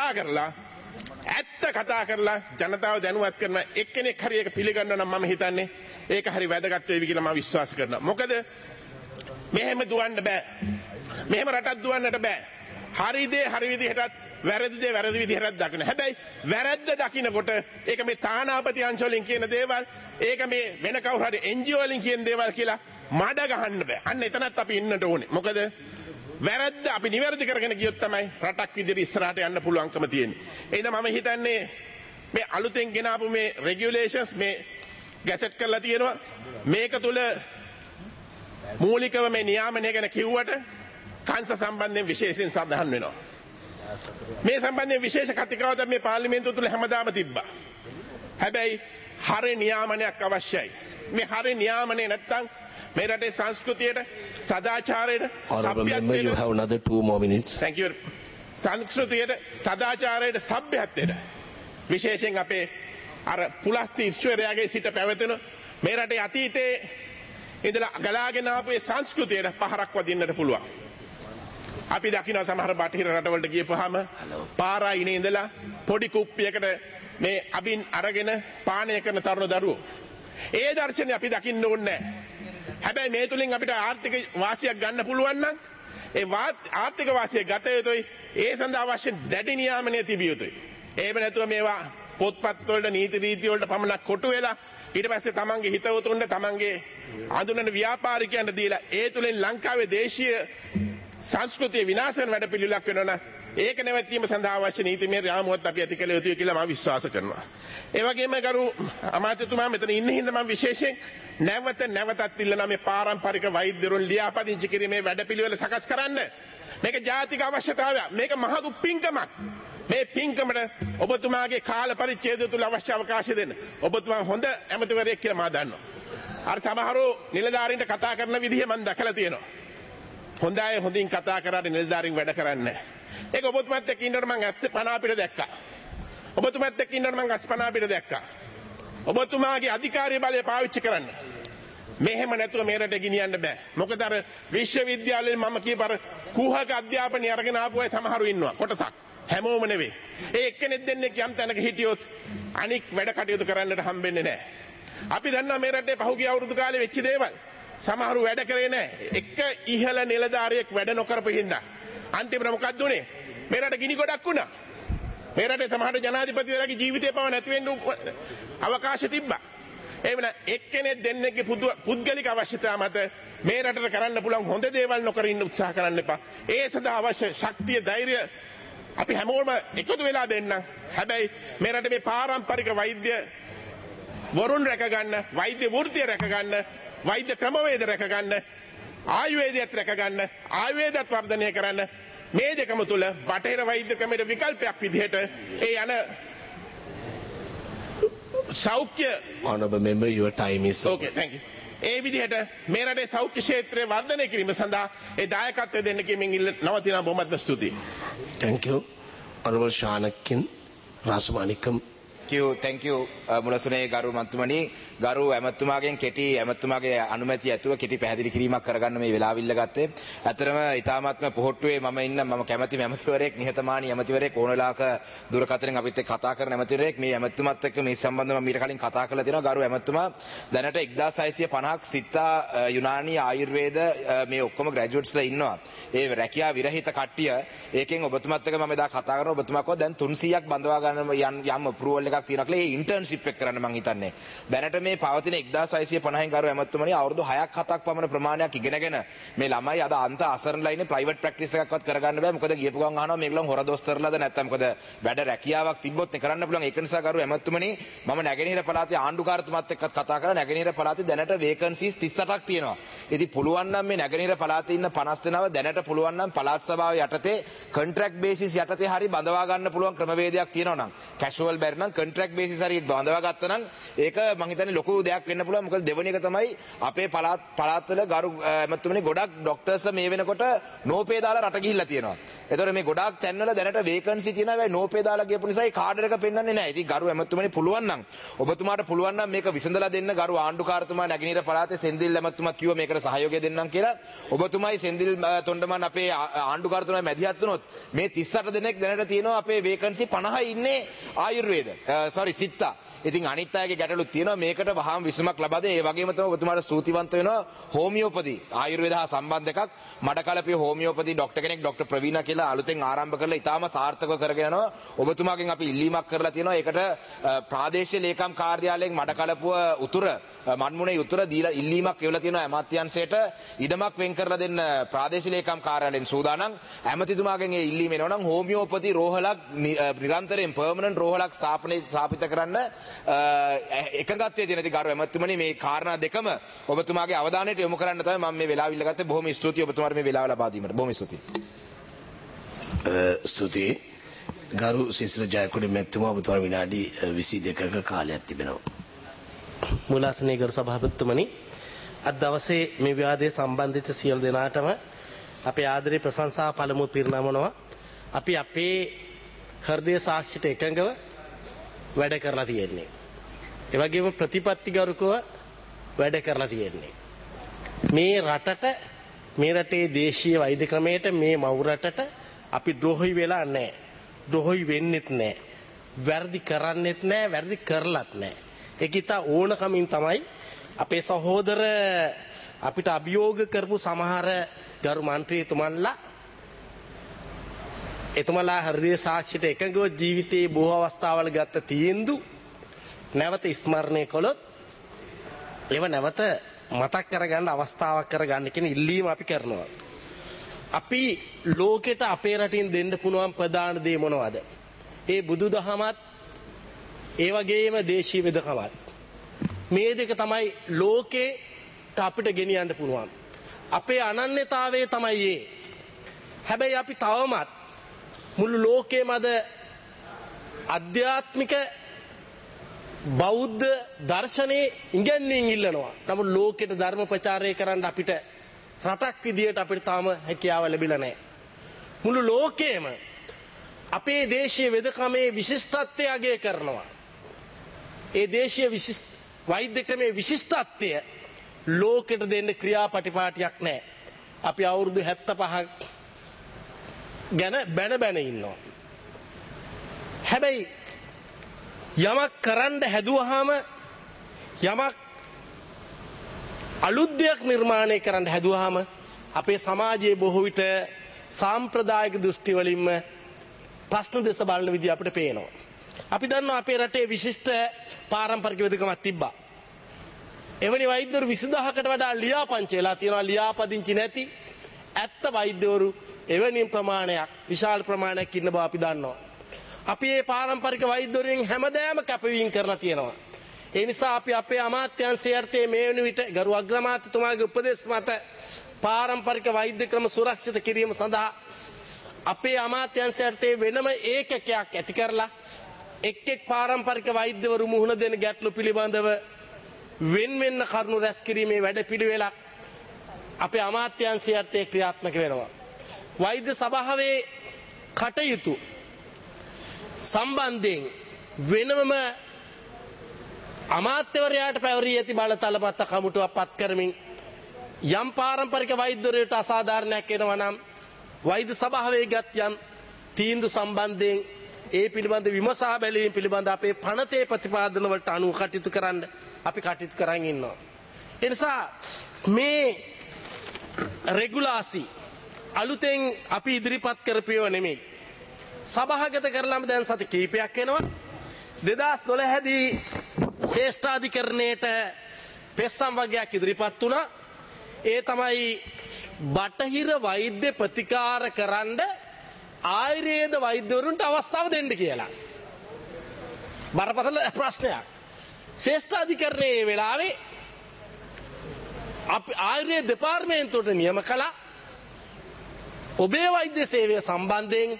ඇත්ත කතා කරලා ජනතාව දැනුවත් කරන එක්කෙනෙක් හරි ඒක පිළිගන්නවා නම් මම හිතන්නේ ඒක හරි වැදගත් වෙයි කියලා මම විශ්වාස කරනවා. මොකද මෙහෙම දුවන්න බෑ. මෙහෙම රටක් දුවන්නට බෑ. හරි දේ හරි විදිහටත් වැරදි දේ වැරදි විදිහටත් දකින්න. හැබැයි වැරද්ද දකින්නකොට ඒක මේ තානාපති අංශ වලින් කියන දේවල්, ඒක මේ වෙන කවුරු හරි NGO වලින් කියන දේවල් කියලා මඩ ගහන්න බෑ. අන්න එතනත් අපි ඉන්නට ඕනේ. මොකද වැරද්ද අපි නිවැරදි කරගෙන ගියොත් තමයි රටක් විදිහට ඉස්සරහට යන්න පුළුවන්කම තියෙන්නේ. එහෙනම් මම හිතන්නේ මේ අලුතෙන් ගෙන ආපු මේ රෙගියුලේෂන්ස් මේ ගැසට් කරලා තියෙනවා. මේක තුල මූලිකව මේ නියාමනය ගැන කිව්වට කංශ සම්බන්ධයෙන් විශේෂයෙන් සඳහන් වෙනවා. මේ සම්බන්ධයෙන් විශේෂ කතිකාවතක් මේ පාර්ලිමේන්තුව තුල හැමදාම තිබ්බා. හැබැයි හරි නියාමනයක් අවශ්‍යයි. මේ හරි නියාමනේ නැත්තම් මේ රටේ සංස්කෘතියට, සදාචාරයට, සભ્યත්වයට you have another 2 more minutes. Thank you. සංස්කෘතියට, සදාචාරයට, සભ્યත්වයට විශේෂයෙන් අපේ අර පුලස්ති ඊශ්වරයාගේ සිට පැවතුණු මේ රටේ අතීතයේ ඉඳලා ගලාගෙන ආපු ඒ සංස්කෘතියට පහරක් වදින්නට පුළුවන්. අපි දකින්න සමහර බටහිර රටවලට ගියපුවාම පාරායිනේ ඉඳලා පොඩි කුප්පියකට මේ අබින් අරගෙන පානය කරන තරුණ දරුවෝ. ඒ දර්ශනය අපි දකින්න ඕනේ නැහැ. හැබැයි මේ තුලින් අපිට ආර්ථික වාසියක් ගන්න පුළුවන් නම් ඒ ආර්ථික වාසිය ගත යුතුයි. ඒ සඳහා අවශ්‍ය දැඩි නියාමනය තිබිය යුතුයි. එහෙම නැතුව මේවා පොත්පත් වලට නීති රීති වලට පමණක් කොටු වෙලා ඊට පස්සේ තමන්ගේ හිතවතුන්ට තමන්ගේ අඳුනන ව්‍යාපාරිකයන්ට දීලා ඒ තුලින් ලංකාවේ දේශීය සංස්කෘතිය විනාශ වෙන වැඩ පිළිවෙලක් වෙනවා. ඒක නැවැත්වීම සඳහා අවශ්‍ය නීතිමය රාමුවත් අපි ඇති කළ යුතුයි කියලා මම විශ්වාස කරනවා. ඒ වගේම ගරු අමාත්‍යතුමා මෙතන ඉන්න හින්දා මම විශේෂයෙන් නැවතත් ඉල්ලනවා මේ පාරම්පරික වෛද්‍යවරුන් ලියාපදිංචි කිරීමේ වැඩ පිළිවෙල සකස් කරන්න. මේක ජාතික අවශ්‍යතාවයක්. මේක මහත් පින්කමක්. මේ පින්කමට ඔබතුමාගේ කාල පරිච්ඡේදය තුල අවශ්‍ය අවකාශය දෙන්න. ඔබතුමා හොඳ ඇමතිවරයෙක් කියලා මම දන්නවා. අර සමහරව නිලධාරීන්ට කතා කරන විදිහ මම දැකලා තියෙනවා. හොඳ අය හොඳින් කතා කරාට නිලධාරීන් වැඩ කරන්නේ නැහැ. ඒක ඔබතුමාත් එක්ක ඉන්නකොට මම ඇස් පන අපිට දැක්කා. ඔබතුමාත් එක්ක ඉන්නකොට මම ඇස් පන අපිට දැක්කා. ඔබතුමාගේ අධිකාරිය බලය පාවිච්චි කරන්න. මෙහෙම නැතුව මේ රට ගෙනියන්න බෑ. මොකද අර විශ්වවිද්‍යාලේ මම කියපාර කුහක අධ්‍යාපනය අරගෙන ආපු අය සමහරු ඉන්නවා. කොටසක්. හැමෝම නෙවෙයි. ඒ එක්කෙනෙක් දෙන්නෙක් යම් තැනක හිටියොත් අනික් වැඩ කටයුතු කරන්නට හම්බෙන්නේ නැහැ. අපි දන්නවා මේ රටේ පහුගිය අවුරුදු කාලේ වෙච්ච දේවල්. සමහරු වැඩ කරේ නැහැ. එක ඉහළ නිලධාරියෙක් වැඩ නොකරපු හින්දා අන්තිමට මොකක්ද උනේ? මේ රට ගිනි ගොඩක් වුණා. මේ රටේ සමහර ජනාධිපතිවරයාගේ ජීවිතේ පව නැති වෙන්න අවකාශ තිබ්බා. ඒ වෙන එක්කෙනෙක් දෙන්නෙක්ගේ පුද්ගලික අවශ්‍යතාව මත මේ රටට කරන්න පුළුවන් හොඳ දේවල් නොකර ඉන්න උත්සාහ කරන්න එපා. ඒ සඳහා අවශ්‍ය ශක්තිය ධෛර්යය අපි හැමෝම එකතු වෙලා දෙන්නම්. හැබැයි මේ රටේ මේ පාරම්පරික වෛද්‍ය වරුන් රැකගන්න, වෛද්‍ය වෘත්තිය රැකගන්න, වෛද්‍ය ක්‍රමවේද රැකගන්න, ආයුර්වේදයත් රැකගන්න, ආයුර්වේදත් වර්ධනය කරන්න මේ දෙකම තුල බටහිර වෛද්‍ය ක්‍රමයේ විකල්පයක් විදිහට ඒ යන සෞඛ්‍ය honorable member your time is over. okay thank you. ඒ විදිහට මේ රටේ සෞඛ්‍ය ක්ෂේත්‍රය වර්ධනය කිරීම සඳහා ඒ දායකත්වය දෙන්න කියමින් නවතින බොහොමත්ම ස්තුතියි. Thank you. Honorable Shanakin Rasmanikam. thank you මුලසුනේ ගරු මන්තුමනි ගරු ඇමතුමාගෙන් කෙටි ඇමතුමාගේ අනුමැතිය ඇතුව කෙටි පැහැදිලි කිරීමක් කරගන්න මේ වෙලාව ඉල්ලගත්තේ. ඇත්තටම ඊ타මාත්ම පොහොට්ටුවේ මම මම කැමැති ඇමතිවරයෙක් නිහතමානී ඇමතිවරයෙක් ඕන වෙලාවක දුරකථනයෙන් අපිත් එක්ක කතා කරන ඇමතිවරයෙක් මේ ඇමතුමත් එක්ක මේ සම්බන්ධව මම ඊට කලින් කතා කරලා තියෙනවා. ගරු ඇමතුමා දැනට 1650ක් සිතා යුනානි ආයුර්වේද මේ ඔක්කොම ග්‍රැජුවේට්ස්ලා ඉන්නවා. ඒ රැකියා විරහිත කට්ටිය ඒකෙන් ඔබතුමත් එක්ක මම එදා කතා කරනවා. ඔබතුමා කිව්වා දැන් 300ක් බඳවා ගන්න යම් අප්‍රූවල් එකක් තියෙනවා කියලා. ඒ ඉන්ටර්න්ෂිප් එක කරන්න මං හිතන්නේ. දැනට මේ පවතින 1650න් ගරු ඇමතුමනි අවුරුදු 6ක් 7ක් පමණ ප්‍රමාණයක් ඉගෙනගෙන මේ ළමයි අද අන්ත අසරණලා ඉන්නේ ප්‍රයිවට් ප්‍රැක්ටිස් එකක්වත් කරගන්න බෑ. මොකද ගියපු ගමන් අහනවා මේගොල්ලෝ හොර දොස්තරලාද නැත්නම් මොකද වැඩ රැකියාවක් තිබ්බොත් නේ කරන්න පුළුවන්. ඒක නිසා ගරු ඇමතුමනි මම නැගෙනහිර පළාතේ ආණ්ඩුකාරතුමාත් එක්කත් කතා කරලා නැගෙනහිර පළාතේ දැනට වේකන්සිස් 38ක් තියෙනවා. ඉතින් පුළුවන් නම් මේ නැගෙනහිර පළාතේ ඉන්න 50 දෙනාව දැනට පුළුවන් නම් පළාත් සභාව යටතේ කොන්ට්‍රැක්ට් බේසිස් යටතේ හරි බඳවා ගන්න පුළුවන් ක්‍රමවේදයක් තියෙනවා නම් කැෂුවල් බැරි නම් කොන්ට්‍රැක්ට් බේසිස් හරි බඳවා ගත්තා නම් ඒක මං හිතන්නේ ලොකු දෙයක් වෙන්න පුළුවන්. මොකද දෙවෙනි එක තමයි අපේ පළාත්වල ගරු ඇමතුමනි ගොඩක් ડોක්ටර්ස්ලා මේ වෙනකොට නෝපේ දාලා රට ගිහිල්ලා තියෙනවා. ඒතකොට මේ ගොඩාක් තැන්වල දැනට වේකන්සි තියෙනවා. හැබැයි නෝපේ දාලා ගියපු නිසා ඒ කාඩර් එක පෙන්වන්නේ නැහැ. ඉතින් ගරු ඇමතුමනි පුළුවන් නම් ඔබතුමාට පුළුවන් නම් මේක විසඳලා දෙන්න. ගරු ආණ්ඩුකාරතුමා නැගෙනහිර පළාතේ සෙන්දිල් ඇමතුමත් කිව්වා මේකට සහයෝගය දෙන්නම් කියලා. ඔබතුමායි සෙන්දිල් තොණ්ඩමන් අපේ ආණ්ඩුකාරතුමා මැදිහත් වුණොත් මේ 38 දෙනෙක් දැනට තියෙනවා අපේ වේකන්සි 50යි ඉන්නේ ආයුර්වේද. සිතා. ඉතින් අනිත් අයගේ ගැටලුත් තියෙනවා. මේකට වහාම විසඳුමක් ලබා දෙන්න. ඒ වගේම තමයි ඔබතුමාට ස්තුතිවන්ත වෙනවා හෝමියෝපති ආයුර්වේද හා සම්බන්ධ එකක් මඩකලපිය හෝමියෝපති ඩොක්ටර් කෙනෙක් ඩොක්ටර් ප්‍රවීණා කියලා අලුතෙන් ආරම්භ කරලා ඉතාම සාර්ථකව කරගෙන යනවා. ඔබතුමාගෙන් අපි ඉල්ලීමක් කරලා තියෙනවා. ඒකට ප්‍රාදේශීය ලේකම් කාර්යාලයෙන් මඩකලපුව උතුර මන්මුනේ උතුර දීලා ඉල්ලීමක් එවලා තියෙනවා අමාත්‍යාංශයට ඉඩමක් වෙන් කරලා දෙන්න ප්‍රාදේශීය ලේකම් කාර්යාලයෙන් සූදානම්. ඇමතිතුමාගෙන් ඒ ඉල්ලීම එනවා නම් හෝමියෝපති රෝහලක් නිරන්තරයෙන් පර්මනන්ට් රෝහලක් ස්ථාපිත කරන්න එකඟත්වයේ තියෙන ඉතින් ගරු ඇමතුමනි මේ කාරණා දෙකම ඔබතුමාගේ අවධානයට යොමු කරන්න තමයි මම මේ වෙලාව ඉල්ලගත්තේ. බොහොම ස්තුතියි ඔබතුමාට මේ වෙලාව ලබා දීමට. බොහොම ස්තුතියි. ස්තුතියි. ගරු සිසිල ජයකොඩි මැතිතුමා ඔබතුමාට විනාඩි 22ක කාලයක් තිබෙනවා. මුලාසනේ ගරු සභාපතිතුමනි අද දවසේ මේ විවාදයේ සම්බන්ධිත සියලු දෙනාටම අපේ ආදරේ ප්‍රශංසා පළමුව පිරිනමනවා. අපි අපේ හෘදය සාක්ෂියට එකඟව වැඩ කරලා තියෙන්නේ. ඒ වගේම ප්‍රතිපත්තිගරුකව වැඩ කරලා තියෙන්නේ. මේ රටට මේ රටේ දේශීය වෛද්‍ය ක්‍රමයට මේ මව් රටට අපි ද්‍රෝහි වෙලා නැහැ. ද්‍රෝහි වෙන්නෙත් නැහැ. වැරදි කරන්නෙත් නැහැ, වැරදි කරලත් නැහැ. ඒක ඉතා ඕනකමින් තමයි අපේ සහෝදර අපිට අභියෝග කරපු සමහර ගරු මන්ත්‍රීතුමන්ලා එතුමලා හෘදය සාක්ෂියට එකඟව ජීවිතයේ බොහෝ අවස්ථාවල ගත්ත තීන්දුව නැවත ස්මරණය කළොත් ඒව නැවත මතක් කරගන්න අවස්ථාවක් කරගන්න කියන ඉල්ලීම අපි කරනවා. අපි ලෝකෙට අපේ රටින් දෙන්න පුළුවන් ප්‍රධාන දේ මොනවද? ඒ බුදුදහමත් ඒ වගේම දේශීය වෙදකමත්. මේ දෙක තමයි ලෝකෙට අපිට ගෙනියන්න පුළුවන්. අපේ අනන්‍යතාවය තමයි ඒ. හැබැයි අපි තවමත් මුළු ලෝකෙම අද අධ්‍යාත්මික බෞද්ධ දර්ශනයේ ඉගැන්වීම් ඉල්ලනවා. නමුත් ලෝකෙට ධර්ම ප්‍රචාරය කරන්න අපිට රටක් විදියට අපිට තාම හැකියාව ලැබිලා නැහැ. මුළු ලෝකෙම අපේ දේශීය වෙදකමේ විශිෂ්ටත්වය අගය කරනවා. ඒ දේශීය වෛද්‍ය ක්‍රමේ විශිෂ්ටත්වය ලෝකෙට දෙන්න ක්‍රියාපටිපාටියක් නැහැ. අපි අවුරුදු 75ක් ගැන බැන ඉන්නවා. හැබැයි යමක් කරන්න හැදුවහම යමක් අලුත් දෙයක් නිර්මාණය කරන්න හැදුවහම අපේ සමාජයේ බොහෝ විට සාම්ප්‍රදායික දෘෂ්ටි වලින්ම ප්‍රශ්න දෙස බලන විදිහ අපිට පේනවා. අපි දන්නවා අපේ රටේ විශිෂ්ට පාරම්පරික වෙදකමක් තිබ්බා. එවැනි වෛද්‍යවරු 20000කට වඩා ලියාපදිංචි වෙලා තියෙනවා. ලියාපදිංචි නැති ඇත්ත වෛද්‍යවරු එවැනි ප්‍රමාණයක් විශාල ප්‍රමාණයක් ඉන්න බව අපි දන්නවා. අපි මේ පාරම්පරික වෛද්‍යවරුන් හැමදාම කැපවීම කරලා තියෙනවා. ඒ නිසා අපි අපේ අමාත්‍යාංශයේ අර්ථයේ මේ වෙන විට ගරු අග්‍රාමාත්‍යතුමාගේ උපදෙස් මත පාරම්පරික වෛද්‍ය ක්‍රම සුරක්ෂිත කිරීම සඳහා අපේ අමාත්‍යාංශයේ අර්ථයේ වෙනම ඒකකයක් ඇති කරලා එක් පාරම්පරික වෛද්‍යවරු මුහුණ දෙන ගැටලු පිළිබඳව වෙන කරුණු රැස් කිරීමේ වැඩපිළිවෙලක් අපේ අමාත්‍යාංශයේ අර්ථයේ ක්‍රියාත්මක වෙනවා. වෛද්‍ය සභාවේ කටයුතු සම්බන්ධයෙන් වෙනම අමාත්‍යවරයාට පැවරී ඇති බලතල මත කමුටුවක් පත් කරමින් යම් පාරම්පරික වෛද්‍යවරයෙකුට අසාධාරණයක් වෙනවා නම් වෛද්‍ය සභාවේ ගත් යම් තීන්දුව සම්බන්ධයෙන් ඒ පිළිබඳ විමසා බැලීම පිළිබඳ අපේ පනතේ ප්‍රතිපාදන වලට අනුව කටයුතු කරන්න අපි කටයුතු කරන් ඉන්නවා. ඒ නිසා මේ රෙගුලාසි අලුතෙන් අපි ඉදිරිපත් කරපේව නෙමෙයි. සභාගත කරලාම දැන් සති කීපයක් වෙනවා. 2012 දී ශ්‍රේෂ්ඨාධිකරණයට පෙස්සම් වගයක් ඉදිරිපත් වුණා. ඒ තමයි බටහිර වෛද්‍ය ප්‍රතිකාර කරන්න ආයුර්වේද වෛද්‍යවරුන්ට අවස්ථාව දෙන්න කියලා. බරපතල ප්‍රශ්නයක්. ශ්‍රේෂ්ඨාධිකරණයේ වෙලාවේ අපි ආයුර්වේද දෙපාර්තමේන්තුවට නියම කළා. ඔබේ වෛද්‍ය සේවය සම්බන්ධයෙන්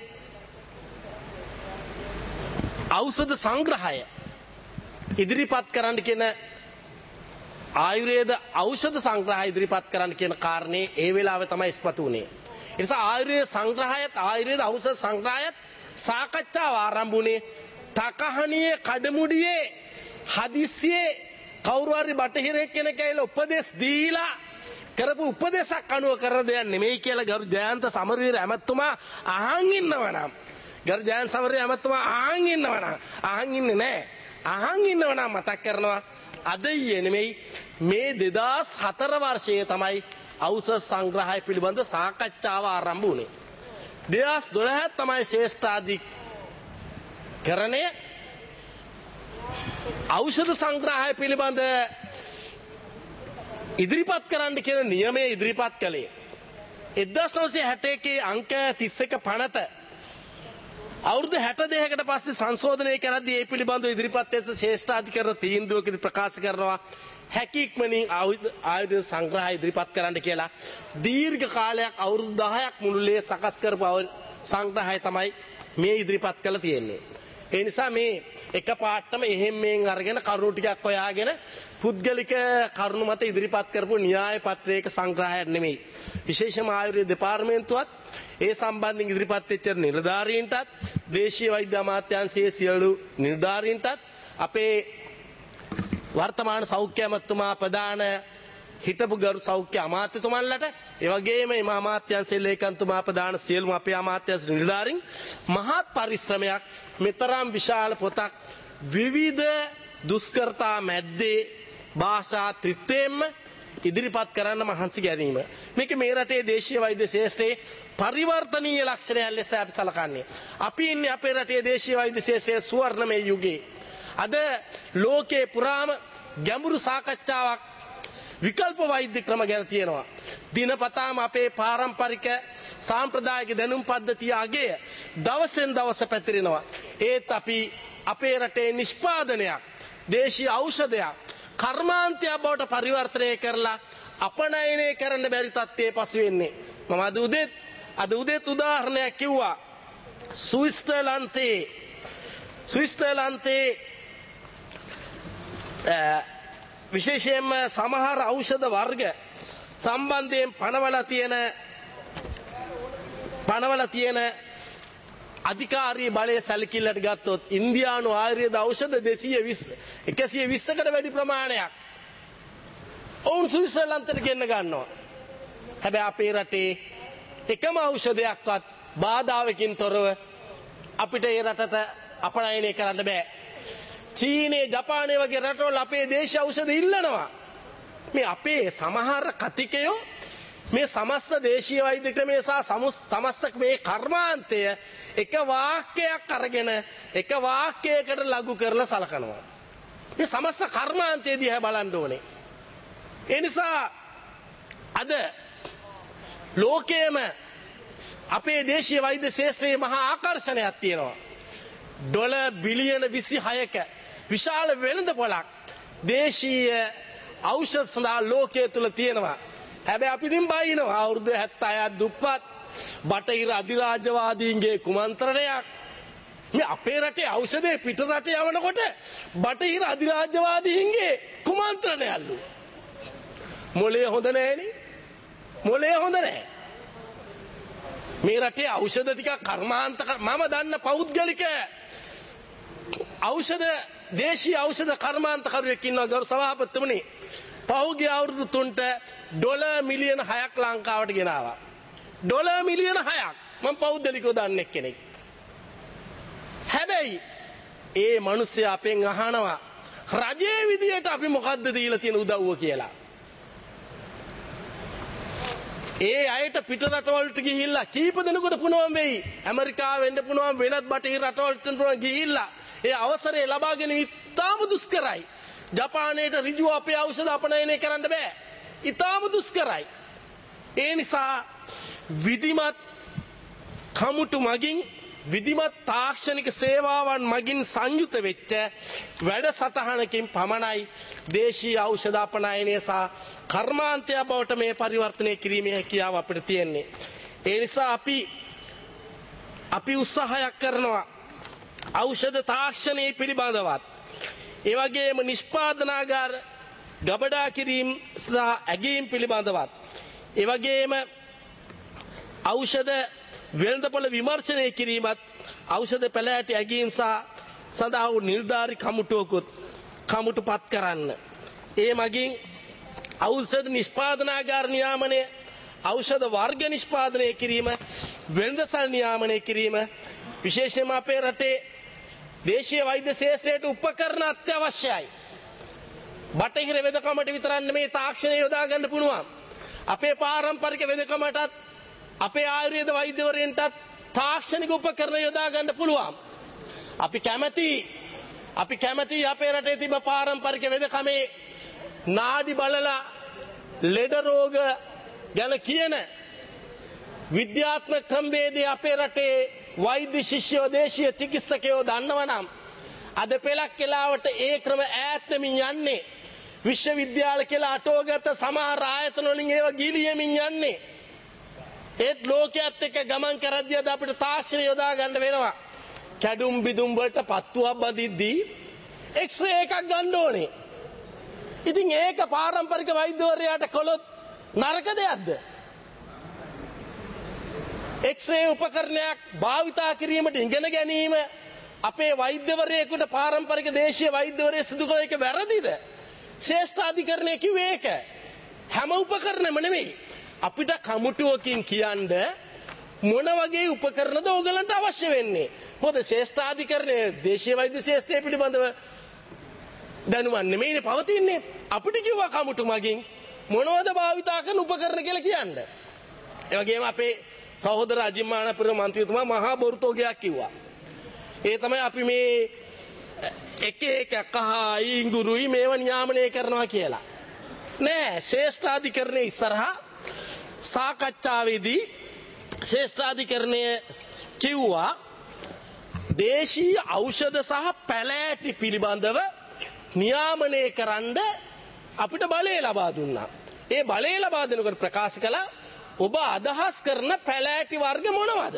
ඖෂධ සංග්‍රහය ඉදිරිපත් කරන්න කියන ආයුර්වේද ඖෂධ සංග්‍රහය ඉදිරිපත් කරන්න කියන කාරණේ ඒ වෙලාවේ තමයි ඉස්පතු වුණේ. ඒ නිසා ආයුර්වේද සංග්‍රහයත් ආයුර්වේද ඖෂධ සංග්‍රහයත් සාකච්ඡාව ආරම්භ වුණේ තකහණියේ කඩමුඩියේ හදිස්සියේ කවුරු හරි බටහිරෙක් කෙනෙක් ඇවිල්ලා උපදෙස් දීලා කරපු උපදේශක් අනුව කරන දෙයක් නෙමෙයි කියලා ගරු ජයන්ත සමරවීර ඇමතුමා අහන් ඉන්නවනම් ගරු ජයන්ත සමරවීර ඇමතුමා අහන් ඉන්නවනම් අහන් ඉන්නේ නැහැ. අහන් ඉන්නවනම් මතක් කරනවා අද ඊයේ නෙමෙයි මේ 2004 වර්ෂයේ තමයි ඖෂධ සංග්‍රහය පිළිබඳ සාකච්ඡාව ආරම්භ වුණේ. 2012 තමයි ශ්‍රේෂ්ඨාධිකරණය ඖෂධ සංග්‍රහය පිළිබඳ ඉදිරිපත් කරන්න කියන නියමය ඉදිරිපත් කළේ. 1961 අංක 31 පනත අවුරුදු 62කට පස්සේ සංශෝධනය කරද්දී ඒ පිළිබඳව ඉදිරිපත් ලෙස ශ්‍රේෂ්ඨාධිකරණ තීන්දුවකදී ප්‍රකාශ කරනවා හැකි ඉක්මනින් ආයුධ සංග්‍රහය ඉදිරිපත් කරන්න කියලා. දීර්ඝ කාලයක් අවුරුදු 10ක් මුළුල්ලේ සකස් කරපු සංග්‍රහය තමයි මේ ඉදිරිපත් කළ තියෙන්නේ. ඒ නිසා මේ එක පාටම එහෙම් මෙන් අරගෙන කරුණු ටිකක් හොයාගෙන පුද්ගලික කරුණු මත ඉදිරිපත් කරපු න්‍යාය පත්‍රයක සංග්‍රහයක් නෙමෙයි. විශේෂම ආයුර්වේද දෙපාර්තමේන්තුවත් ඒ සම්බන්ධයෙන් ඉදිරිපත් වෙච්ච නිලධාරීන්ටත් දේශීය වෛද්‍ය අමාත්‍යාංශයේ සියලු නිලධාරීන්ටත් අපේ වර්තමාන සෞඛ්‍ය අමාත්‍යතුමා ප්‍රධාන හිටපු ගරු සෞඛ්‍ය අමාත්‍යතුමන්ලට ඒ වගේම මේ අමාත්‍යාංශයේ ලේකම්තුමා ප්‍රධාන සියලුම අපේ අමාත්‍යාංශ නිලධාරීන් මහත් පරිශ්‍රමයක් මෙතරම් විශාල පොතක් විවිධ දුෂ්කරතා මැද්දේ භාෂා ත්‍රිත්වයෙන්ම ඉදිරිපත් කරන්න මහන්සි ගැනීම මේක මේ රටේ දේශීය වෛද්‍ය ශාස්ත්‍රයේ පරිවර්තනීය ලක්ෂණයක් ලෙස අපි සලකන්නේ. අපි ඉන්නේ අපේ රටේ දේශීය වෛද්‍ය ශාස්ත්‍රයේ සුවර්ණමය යුගයේ. අද ලෝකේ පුරාම ගැඹුරු සාකච්ඡාවක් විකල්ප වෛද්‍ය ක්‍රම ගැන තියෙනවා. දිනපතාම අපේ පාරම්පරික සාම්ප්‍රදායික දැනුම් පද්ධතිය අගය දවසෙන් දවස පැතිරෙනවා. ඒත් අපි අපේ රටේ නිෂ්පාදනයක් දේශීය ඖෂධයක් කර්මාන්තයක් බවට පරිවර්තනය කරලා අපනයනය කරන්න බැරි තත්ත්වයේ පසු වෙන්නේ. මම අද උදේත් උදාහරණයක් කිව්වා. ස්විස්තරලන්තේ විශේෂයෙන්ම සමහර ඖෂධ වර්ග සම්බන්ධයෙන් පනවලා තියෙන අධිකාරී බලය සැලකිල්ලට ගත්තොත් ඉන්දියානු ආයුර්වේද ඖෂධ 120කට වැඩි ප්‍රමාණයක් ඔවුන් ස්විට්සර්ලන්තයට ගෙන්න ගන්නවා. හැබැයි අපේ රටේ එකම ඖෂධයක්වත් බාධාවකින් තොරව අපිට ඒ රටට අපනයනය කරන්න බෑ. චීනේ ජපානය වගේ රටවල අපේ දේශීය ඖෂධ ඉල්ලනවා. මේ අපේ සමහර කතිකයෝ මේ සමස්ත දේශීය වෛද්‍ය ක්‍රමය සහ සමස්ත මේ කර්මාන්තය එක වාක්‍යයක් අරගෙන එක වාක්‍යයකට ලඝු කරලා සලකනවා. මේ සමස්ත කර්මාන්තය දිහා බලන්න ඕනේ. ඒ නිසා අද ලෝකයේම අපේ දේශීය වෛද්‍ය ශාස්ත්‍රයේ මහා ආකර්ෂණයක් තියෙනවා. ඩොලර් බිලියන 26ක විශාල වෙළඳපොළක් දේශීය ඖෂධ සඳහා ලෝකයේ තුල තියෙනවා. හැබැයි අපි දින් බයිනවා අවුරුදු 76ක් දුප්පත් බටහිර අධිරාජ්‍යවාදීන්ගේ කුමන්ත්‍රණයක්. මේ අපේ රටේ ඖෂධේ පිට රටේ යවනකොට බටහිර අධිරාජ්‍යවාදීන්ගේ කුමන්ත්‍රණයලු. මොලේ හොඳ නැහැනේ. මොලේ හොඳ නැහැ. මේ රටේ ඖෂධ ටික කර්මාන්ත මම දන්න පෞද්ගලික ඖෂධ දේශීය ඖෂධ කර්මාන්තකරුවෙක් ඉන්නවා ගරු සභාපතිතුමනි. පහුගිය අවුරුදු 3ට ඩොලර් මිලියන 6ක් ලංකාවට ගෙනාවා. ඩොලර් මිලියන 6ක් මම පෞද්ගලිකව දන්නේ කෙනෙක්. හැබැයි ඒ මිනිස්සයා අපෙන් අහනවා රජයේ විදියට අපි මොකද්ද දීලා තියෙන උදව්ව කියලා. ඒ අයට පිට රටවලට ගිහිල්ලා කීප දෙනෙකුට පුණුවම් වෙයි. ඇමරිකාවෙ වෙන්න පුණුවම් වෙනත් බටහිර රටවලට ගිහිල්ලා ඒ අවසරය ලබාගෙන ඉතාම දුෂ්කරයි. ජපානයේට ඍජුව අපේ ඖෂධ අපනයනය කරන්න බෑ. ඉතාම දුෂ්කරයි. ඒ නිසා විධිමත් කමුටු මගින් විධිමත් තාක්ෂණික සේවාවන් මගින් සංයුත වෙච්ච වැඩසටහනකින් පමණයි දේශීය ඖෂධ අපනයනය සහ කර්මාන්තය බවට මේ පරිවර්තනය කිරීමේ හැකියාව අපිට තියෙන්නේ. ඒ නිසා අපි උත්සාහයක් කරනවා ඖෂධ තාක්ෂණයේ පිළිබඳවත් ඒ වගේම නිෂ්පාදනාගාර ගබඩා කිරීම සහ ඇගීම් පිළිබඳවත් ඒ වගේම ඖෂධ වෙළඳපොළ විමර්ශනය කිරීමත් ඖෂධ පැලෑටි ඇගීම් සඳහා වූ නිලධාරි කමුටුපත් කරන්න. ඒ මගින් ඖෂධ නිෂ්පාදනාගාර නියාමනය ඖෂධ වර්ග නිෂ්පාදනය කිරීම වෙළඳසල් නියාමනය කිරීම විශේෂයෙන්ම අපේ රටේ දේශීය වෛද්‍ය ශාස්ත්‍රයට උපකරණ අත්‍යවශ්‍යයි. බටහිර වෙදකමට විතරක් නෙමේ තාක්ෂණය යොදා ගන්න පුළුවන්. අපේ පාරම්පරික වෙදකමටත් අපේ ආයුර්වේද වෛද්‍යවරයන්ටත් තාක්ෂණික උපකරණ යොදා ගන්න පුළුවන්. අපි කැමති අපේ රටේ තිබ පාරම්පරික වෙදකමේ නාඩි බලලා ලෙඩ රෝග ගැන කියන විද්‍යාත්මක ක්‍රමවේදය අපේ රටේ වෛද්‍ය ශිෂ්‍යෝ දේශීය චිකිත්සකයෝ දන්නවනම් අද පෙළක් කාලවට ඒ ක්‍රම ඈත්වෙමින් යන්නේ. විශ්වවිද්‍යාල කියලා අටවගත සමහර ආයතන වලින් ඒව ගිලියමින් යන්නේ. ඒත් ලෝකයේත් එක්ක ගමන් කරද්දී අද අපිට තාක්ෂණය යොදා ගන්න වෙනවා. කැඩුම් බිදුම් වලට පත්තුවක් බදිද්දී එක්ස්රේ එකක් ගන්න ඕනේ. ඉතින් ඒක පාරම්පරික වෛද්‍යවරයාට කළොත් නරක දෙයක්ද? එක්ස්රේ උපකරණයක් භාවිතා කිරීමට ඉගෙන ගැනීම අපේ වෛද්‍යවරයෙකුට පාරම්පරික දේශීය වෛද්‍යවරයෙක් සිදු කළ එක වැරදිද? ශ්‍රේෂ්ඨාධිකරණය කිව්වේ ඒක. හැම උපකරණෙම නෙමෙයි. අපිට කමුටුවකින් කියන්න මොන වගේ උපකරණද ඕගලන්ට අවශ්‍ය වෙන්නේ? මොකද ශ්‍රේෂ්ඨාධිකරණයේ දේශීය වෛද්‍ය ශාස්ත්‍රය පිළිබඳව දැනුමක් නෙමෙයිනේ පවතින්නේ. අපිට කිව්වා කමුටු මගින් මොනවද භාවිතා කරන උපකරණ කියලා කියන්න. ඒ වගේම අපේ සහෝදර අජිමානපුර මන්ත්‍රීතුමා මහා බොරුතෝගයක් කිව්වා. ඒ තමයි අපි මේ එක එක කහයි ඉඟුරුයි මේව නියාමනය කරනවා කියලා. නෑ, ශ්‍රේෂ්ඨාධිකරණයේ ඉස්සරහා සාකච්ඡාවේදී ශ්‍රේෂ්ඨාධිකරණය කිව්වා දේශීය ඖෂධ සහ පැලෑටි පිළිබඳව නියාමනය කරන්න අපිට බලය ලබා දුන්නා. ඒ බලය ලබා දෙනකොට ප්‍රකාශ කළා ඔබ අදහස් කරන පැලෑටි වර්ග මොනවද?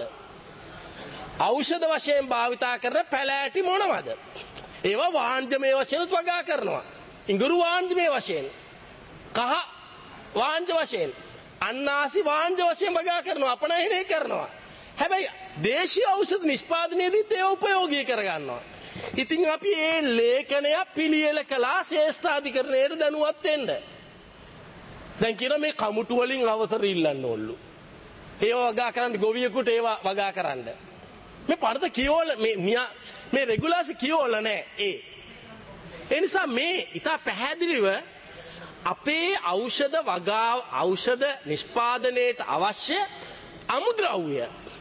ඖෂධ වශයෙන් භාවිතා කරන පැලෑටි මොනවද? ඒවා වාණ්ඩමය වශයෙන් වගා කරනවා. ඉඟුරු වාණ්ඩමය වශයෙන්, කහ වාණ්ඩ වශයෙන්, අන්නාසි වාණ්ඩ වශයෙන් වගා කරනවා, අපනයනය කරනවා. හැබැයි දේශීය ඖෂධ නිෂ්පාදනයේදීත් ඒ උපයෝගී කරගන්නවා. ඉතින් අපි මේ ලේඛනය පිළියෙල කළා ශ්‍රේෂ්ඨාධිකරණයට දැනුවත් වෙන්න. දැන් කියන මේ කමුටු වලින් අවසර ඉල්ලන්න ඕල්ලු. ඒව වගා කරන්න ගොවියෙකුට ඒව වගා කරන්න. මේ පරද කියෝල මේ රෙගුලාසි කියෝල නෑ. ඒ නිසා මේ ඉතා පැහැදිලිව අපේ ඖෂධ නිෂ්පාදනයට අවශ්‍ය අමුද්‍රව්‍ය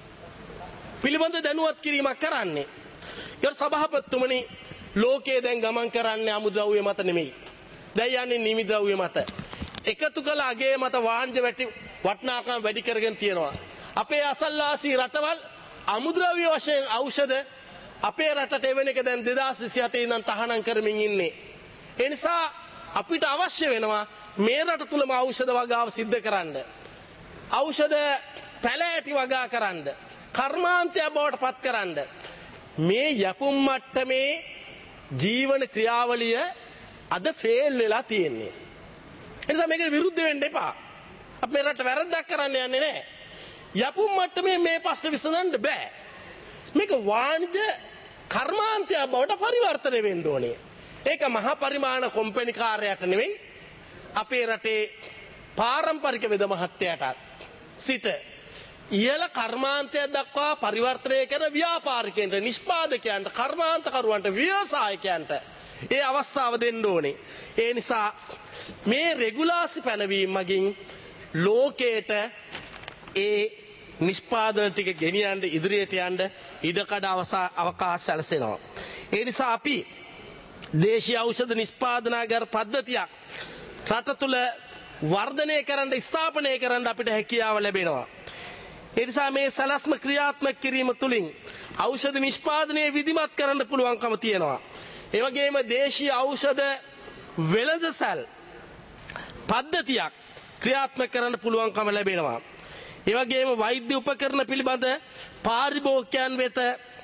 පිළිබඳ දැනුවත් කිරීමක් කරන්නේ. ඊට සභාපතිතුමනි, ලෝකයේ දැන් ගමන් කරන්නේ අමුද්‍රව්‍ය මත නෙමෙයි. දැන් යන්නේ නිමි ද්‍රව්‍ය මත. එකතු කළ අගේ මත වාණ්ඩ වටිනාකම් වැඩි කරගෙන තියෙනවා. අපේ අසල්වාසී රටවල් අමුද්‍රව්‍ය වශයෙන් ඖෂධ අපේ රටට එවන එක දැන් 2027 ඉඳන් තහනම් කරමින් ඉන්නේ. ඒ නිසා අපිට අවශ්‍ය වෙනවා මේ රට තුලම ඖෂධ වගාව සිද්ධ කරන්න. ඖෂධ පැලෑටි වගා කරන්න. කර්මාන්තය බවට පත් කරන්න. මේ යපුම් මට්ටමේ ජීවන ක්‍රියාවලිය අද ෆේල් වෙලා තියෙන්නේ. ඒ නිසා මේකට විරුද්ධ වෙන්න එපා. අපි මේ රට වැරද්දක් කරන්න යන්නේ නැහැ. යපුම් මට්ටමේ මේ ප්‍රශ්න විසඳන්න බෑ. මේක වාණිජ කර්මාන්තය බවට පරිවර්තනය වෙන්න ඕනේ. ඒක මහා පරිමාණ කොම්පැනි කාර්යයට නෙවෙයි, අපේ රටේ පාරම්පරික වෙද මහත්තයාට සිට ඉහළ කර්මාන්තයක් දක්වා පරිවර්තනය කරන ව්‍යාපාරිකයන්ට, නිෂ්පාදකයන්ට, කර්මාන්තකරුවන්ට, ව්‍යවසායකයන්ට ඒ අවස්ථාව දෙන්න ඕනේ. ඒ නිසා මේ රෙගුලාසි පැනවීම මගින් ලෝකයට ඒ නිෂ්පාදන ටික ගෙනියන්න, ඉදිරියට යන්න ඉඩකඩ අවකාශ සැලසෙනවා. ඒ නිසා අපි දේශීය ඖෂධ නිෂ්පාදනාගාර පද්ධතියක් රට තුළ වර්ධනය කරන්න, ස්ථාපනය කරන්න අපිට හැකියාව ලැබෙනවා. ඒ නිසා මේ සැලැස්ම ක්‍රියාත්මක කිරීම තුළින් ඖෂධ නිෂ්පාදනය විධිමත් කරන්න පුළුවන්කම තියෙනවා. ඒ වගේම දේශීය ඖෂධ වෙළඳසැල් පද්ධතියක් ක්‍රියාත්මක කරන්න පුළුවන්කම ලැබෙනවා. ඒ වගේම වෛද්‍ය උපකරණ පිළිබඳ පාරිභෝගිකයන් වෙත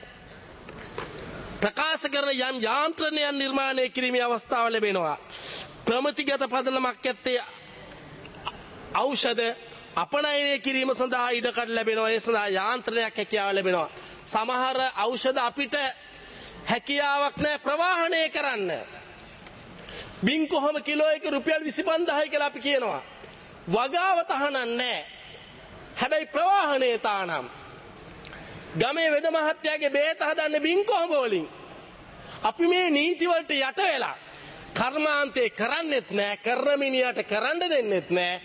ප්‍රකාශ කරන යම් යාන්ත්‍රණයන් නිර්මාණය කිරීමේ අවස්ථාව ලැබෙනවා. ප්‍රමිතිගත පදනමක් ඇත්තේ ඖෂධ අපනයනය කිරීම සඳහා ඉඩකඩ ලැබෙනවා. ඒ සඳහා යාන්ත්‍රණයක් හැකියාව ලැබෙනවා. සමහර ඖෂධ අපිට හැකියාවක් නැහැ ප්‍රවාහනය කරන්න. බින් කොහොම කිලෝ එක රුපියල් 25000යි කියලා අපි කියනවා. වගාව තහනම් නැහැ. හැබැයි ප්‍රවාහනය තානම්. ගමේ වෙද මහත්තයාගේ බේත හදන්නේ බින් කොහොම වලින්. අපි මේ නීති වලට යට වෙලා කර්මාන්තේ කරන්නෙත් නැහැ, කරන මිනිහට කරන්න දෙන්නෙත් නැහැ.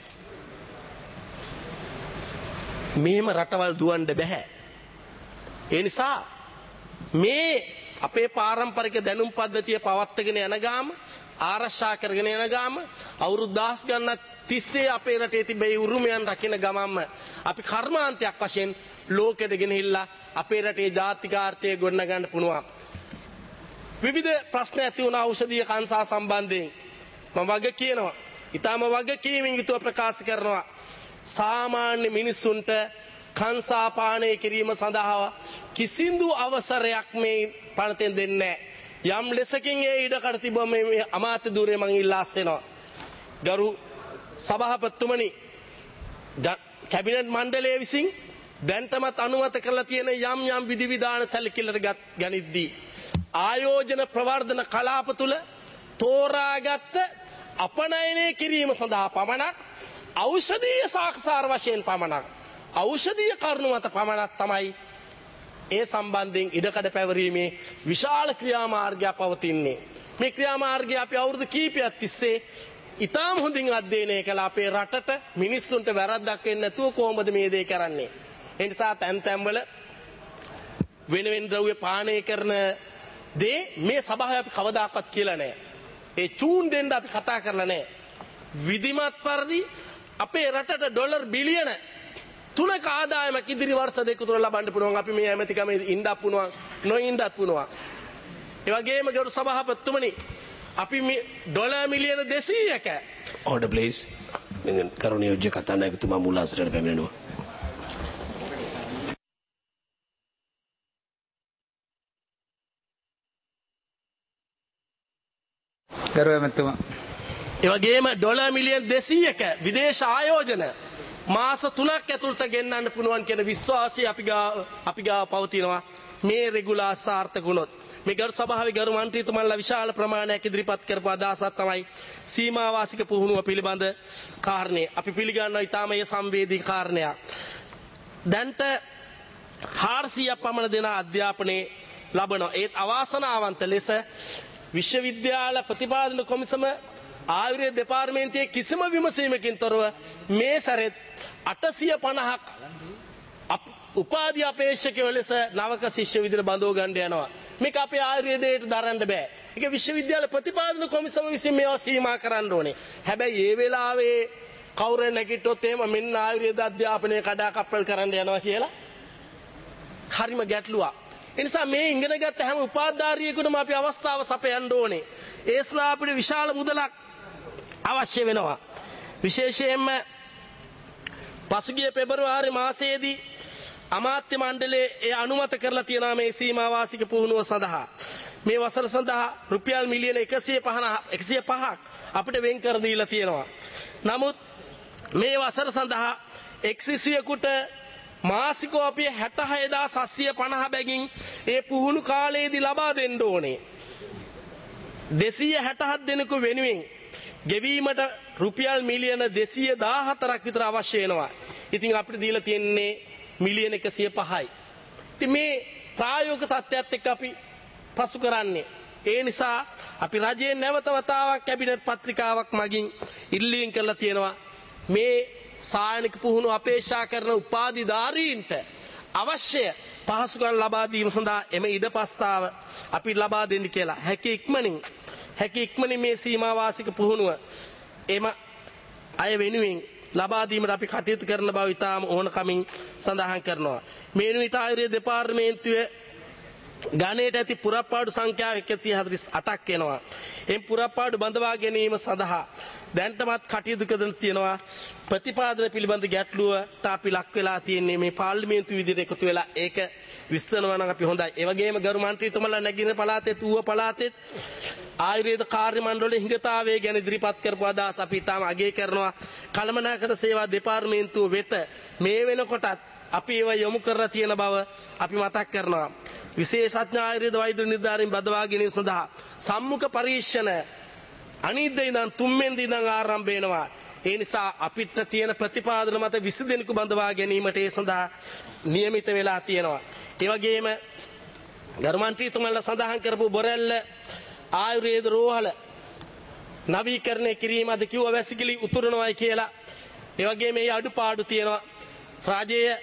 මේම රටවල් දුවන්න බෑ. ඒ නිසා මේ අපේ පාරම්පරික දැනුම් පද්ධතිය පවත්වාගෙන යන ගාම, ආරක්ෂා කරගෙන යන ගාම, අවුරුදු 10 ගණනක් තිස්සේ අපේ රටේ තිබෙයි උරුමයන් රකින්න ගමම්ම අපි කර්මාන්තයක් වශයෙන් ලෝකෙට ගෙනහිල්ලා අපේ රටේ ජාතිකාර්ථය ගොඩනගන්න පුළුවන්. විවිධ ප්‍රශ්න ඇති වුණ ඖෂධීය කංසා සම්බන්ධයෙන් මම වග කියනවා. ඊටම වගකීමෙන් යුතුව ප්‍රකාශ කරනවා. සාමාන්‍ය මිනිසුන්ට කංසා පානය කිරීම සඳහා කිසිදු අවසරයක් මේ පනතෙන් දෙන්නේ නැහැ. යම් ලෙසකින් ඒ ඉඩකඩ තිබුම මේ අමාත්‍ය ධූරය මං ඉල්ලා අස්සෙනවා. ගරු සභාපතිතුමනි, කැබිනට් මණ්ඩලය විසින් දැන්ටමත් අනුමත කරලා තියෙන යම් විධිවිධාන සැලකිල්ලට ගනිද්දී ආයෝජන ප්‍රවර්ධන කලාප තුළ තෝරාගත්ත අපනයනය කිරීම සඳහා පමණක් ඖෂධීය සාක්ෂාර වශයෙන් පමණක් ඖෂධීය කරුණු මත පමණක් තමයි ඒ සම්බන්ධයෙන් ඉඩකඩ පැවරීමේ විශාල ක්‍රියාමාර්ගයක් පවතින්නේ. මේ ක්‍රියාමාර්ගය අපි අවුරුදු කිහිපයක් තිස්සේ ඉතාම හොඳින් අධ්‍යයනය කළා. අපේ රටට මිනිස්සුන්ට වැරද්දක් වෙන්නේ නැතුව කොහොමද මේ දේ කරන්නේ. ඒ නිසා තැන් තැන්වල වෙන ද්‍රව්‍ය පානය කරන දේ මේ සභාවේ අපි කවදාකවත් කියලා නැහැ. ඒ චූන් දෙන්න අපි කතා කරලා නැහැ. විධිමත් පරිදි අපේ රටට ඩොලර් බිලියන 3ක ආදායමක් ඉදිරි වර්ෂ දෙක තුන ලබන්න පුළුවන්. අපි මේ ඇමතිකම ඉන්නත් පුළුවන්, නොඉන්නත් පුළුවන්. ඒ වගේම ගරු සභාපතිතුමනි, අපි මේ ඩොලර් මිලියන 200ක order please. කරුණීය යෝජ්‍ය කතානායකතුමා මුලාශ්‍රයට පැමිණෙනවා. ඒ වගේම ඩොලර් මිලියන 200ක විදේශ ආයෝජන මාස 3ක් ඇතුළත ගෙන්නන්න පුළුවන් කියන විශ්වාසය අපි ගාව පවතිනවා. මේ රෙගුලා සාර්ථක වුණොත් මේ ගරු සභාවේ ගරු මන්ත්‍රීතුමන්ලා විශාල ප්‍රමාණයක් ඉදිරිපත් කරපු අදහසක් තමයි සීමා වාසික පුහුණුව පිළිබඳ කාරණේ. අපි පිළිගන්නවා ඊටාම ඒ සංවේදී කාරණයක්. දැන්ට 400ක් පමණ දෙන අධ්‍යාපනයේ ලබනවා. ඒත් අවාසනාවන්ත ලෙස විශ්වවිද්‍යාල ප්‍රතිපාදන කොමිසම ආයුර්වේද දෙපාර්තමේන්තුවේ කිසිම විමසීමකින් තොරව මේ සැරෙත් 850ක් උපාධි අපේක්ෂකයෝ ලෙස නවක ශිෂ්‍ය විදිහට බඳව ගන්න යනවා. මේක අපේ ආයුර්වේදයට දරන්න බෑ. ඒක විශ්වවිද්‍යාල ප්‍රතිපාදන කොමිසම විසින් මේවා සීමා කරන්න ඕනේ. හැබැයි ඒ වෙලාවේ කවුරු නැගිට්ටොත් එහෙම මෙන්න ආයුර්වේද අධ්‍යාපනය කඩාකප්පල් කරන්න යනවා කියලා හරිම ගැටලුවක්. ඒ නිසා මේ ඉගෙනගත්ත හැම උපාධාරියෙකුටම අපි අවස්ථාව සපයන්න ඕනේ. ඒස්ලා අපිට විශාල මුදලක් අවශ්‍ය වෙනවා. විශේෂයෙන්ම පසුගිය පෙබරවාරි මාසයේදී අමාත්‍ය මණ්ඩලයේ ඒ අනුමත කරලා තියෙනවා මේ සීමා වාසික පුහුණුව සඳහා. මේ වසර සඳහා රුපියල් මිලියන 105ක් අපිට වෙන් කර දීලා තියෙනවා. නමුත් මේ වසර සඳහා එක්සිසියෙකුට මාසිකව අපි 66750 බැගින් ඒ පුහුණු කාලයේදී ලබා දෙන්න ඕනේ. 267 දෙනෙකු වෙනුවෙන් ගෙවීමට රුපියල් මිලියන 214ක් විතර අවශ්‍ය වෙනවා. ඉතින් අපිට දීලා තියෙන්නේ මිලියන 105යි. ඉතින් මේ ප්‍රායෝගික තත්ත්වයක් එක්ක අපි පසු කරන්නේ. ඒ නිසා අපි රජයේ නැවත වතාවක් කැබිනට් පත්‍රිකාවක් මගින් ඉල්ලීම් කරලා තියෙනවා මේ සායනික පුහුණු අපේක්ෂා කරන උපාධිධාරීන්ට අවශ්‍ය පහසුකම් ලබා දීම සඳහා එම ඉඩ ප්‍රස්තාව අපි ලබා දෙන්න කියලා. හැකි ඉක්මනින් මේ සීමා වාසික පුහුණුව එම අය වෙනුවෙන් ලබා දීමට අපි කටයුතු කරන බව ඉතාම ඕනකමින් සඳහන් කරනවා. මේ වෙනුවට ආයුර්වේද දෙපාර්තමේන්තුවේ ගණයට ඇති පුරප්පාඩු සංඛ්‍යාව 148ක් වෙනවා. එම් පුරප්පාඩු බඳවා ගැනීම සඳහා දැන්ටමත් කටයුතු කරන තියෙනවා. ප්‍රතිපාදන පිළිබඳ ගැටලුවට අපි ලක් වෙලා තියෙන්නේ මේ පාර්ලිමේන්තු විදිහට එකතු වෙලා ඒක විශ්ලේෂණය නම් අපි හොඳයි. ඒ වගේම ගරු මන්ත්‍රීතුමලා නැගින පළාතේ ඌව පළාතේ ආයුර්වේද කාර්ය මණ්ඩලයේ හිඟතාවය ගැන ඉදිරිපත් කරපු අදහස් අපි තාම අගය කරනවා. කළමනාකර සේවා දෙපාර්තමේන්තුව වෙත මේ වෙනකොටත් අපි ඒව යොමු කරලා තියෙන බව අපි මතක් කරනවා. විශේෂඥ ආයුර්වේද වෛද්‍ය නිලධාරීන් බදවා ගැනීම සඳහා සම්මුඛ පරීක්ෂණ අනිද්දා ඉඳන් තුන්වෙනිදා ඉඳන් ආරම්භ වෙනවා. ඒ නිසා අපිට තියෙන ප්‍රතිපාදන මත 20 දෙනෙකු බඳවා ගැනීමට ඒ සඳහා නියමිත වෙලා තියෙනවා. ඒ වගේම ගරු මන්ත්‍රීතුමන්ලා සඳහන් කරපු බොරැල්ල ආයුර්වේද රෝහල නවීකරණය කිරීම අද කිව්ව වැසිකිලි උතුරනවායි කියලා. ඒ වගේම මේ අඩුපාඩු තියෙනවා. රාජ්‍යයේ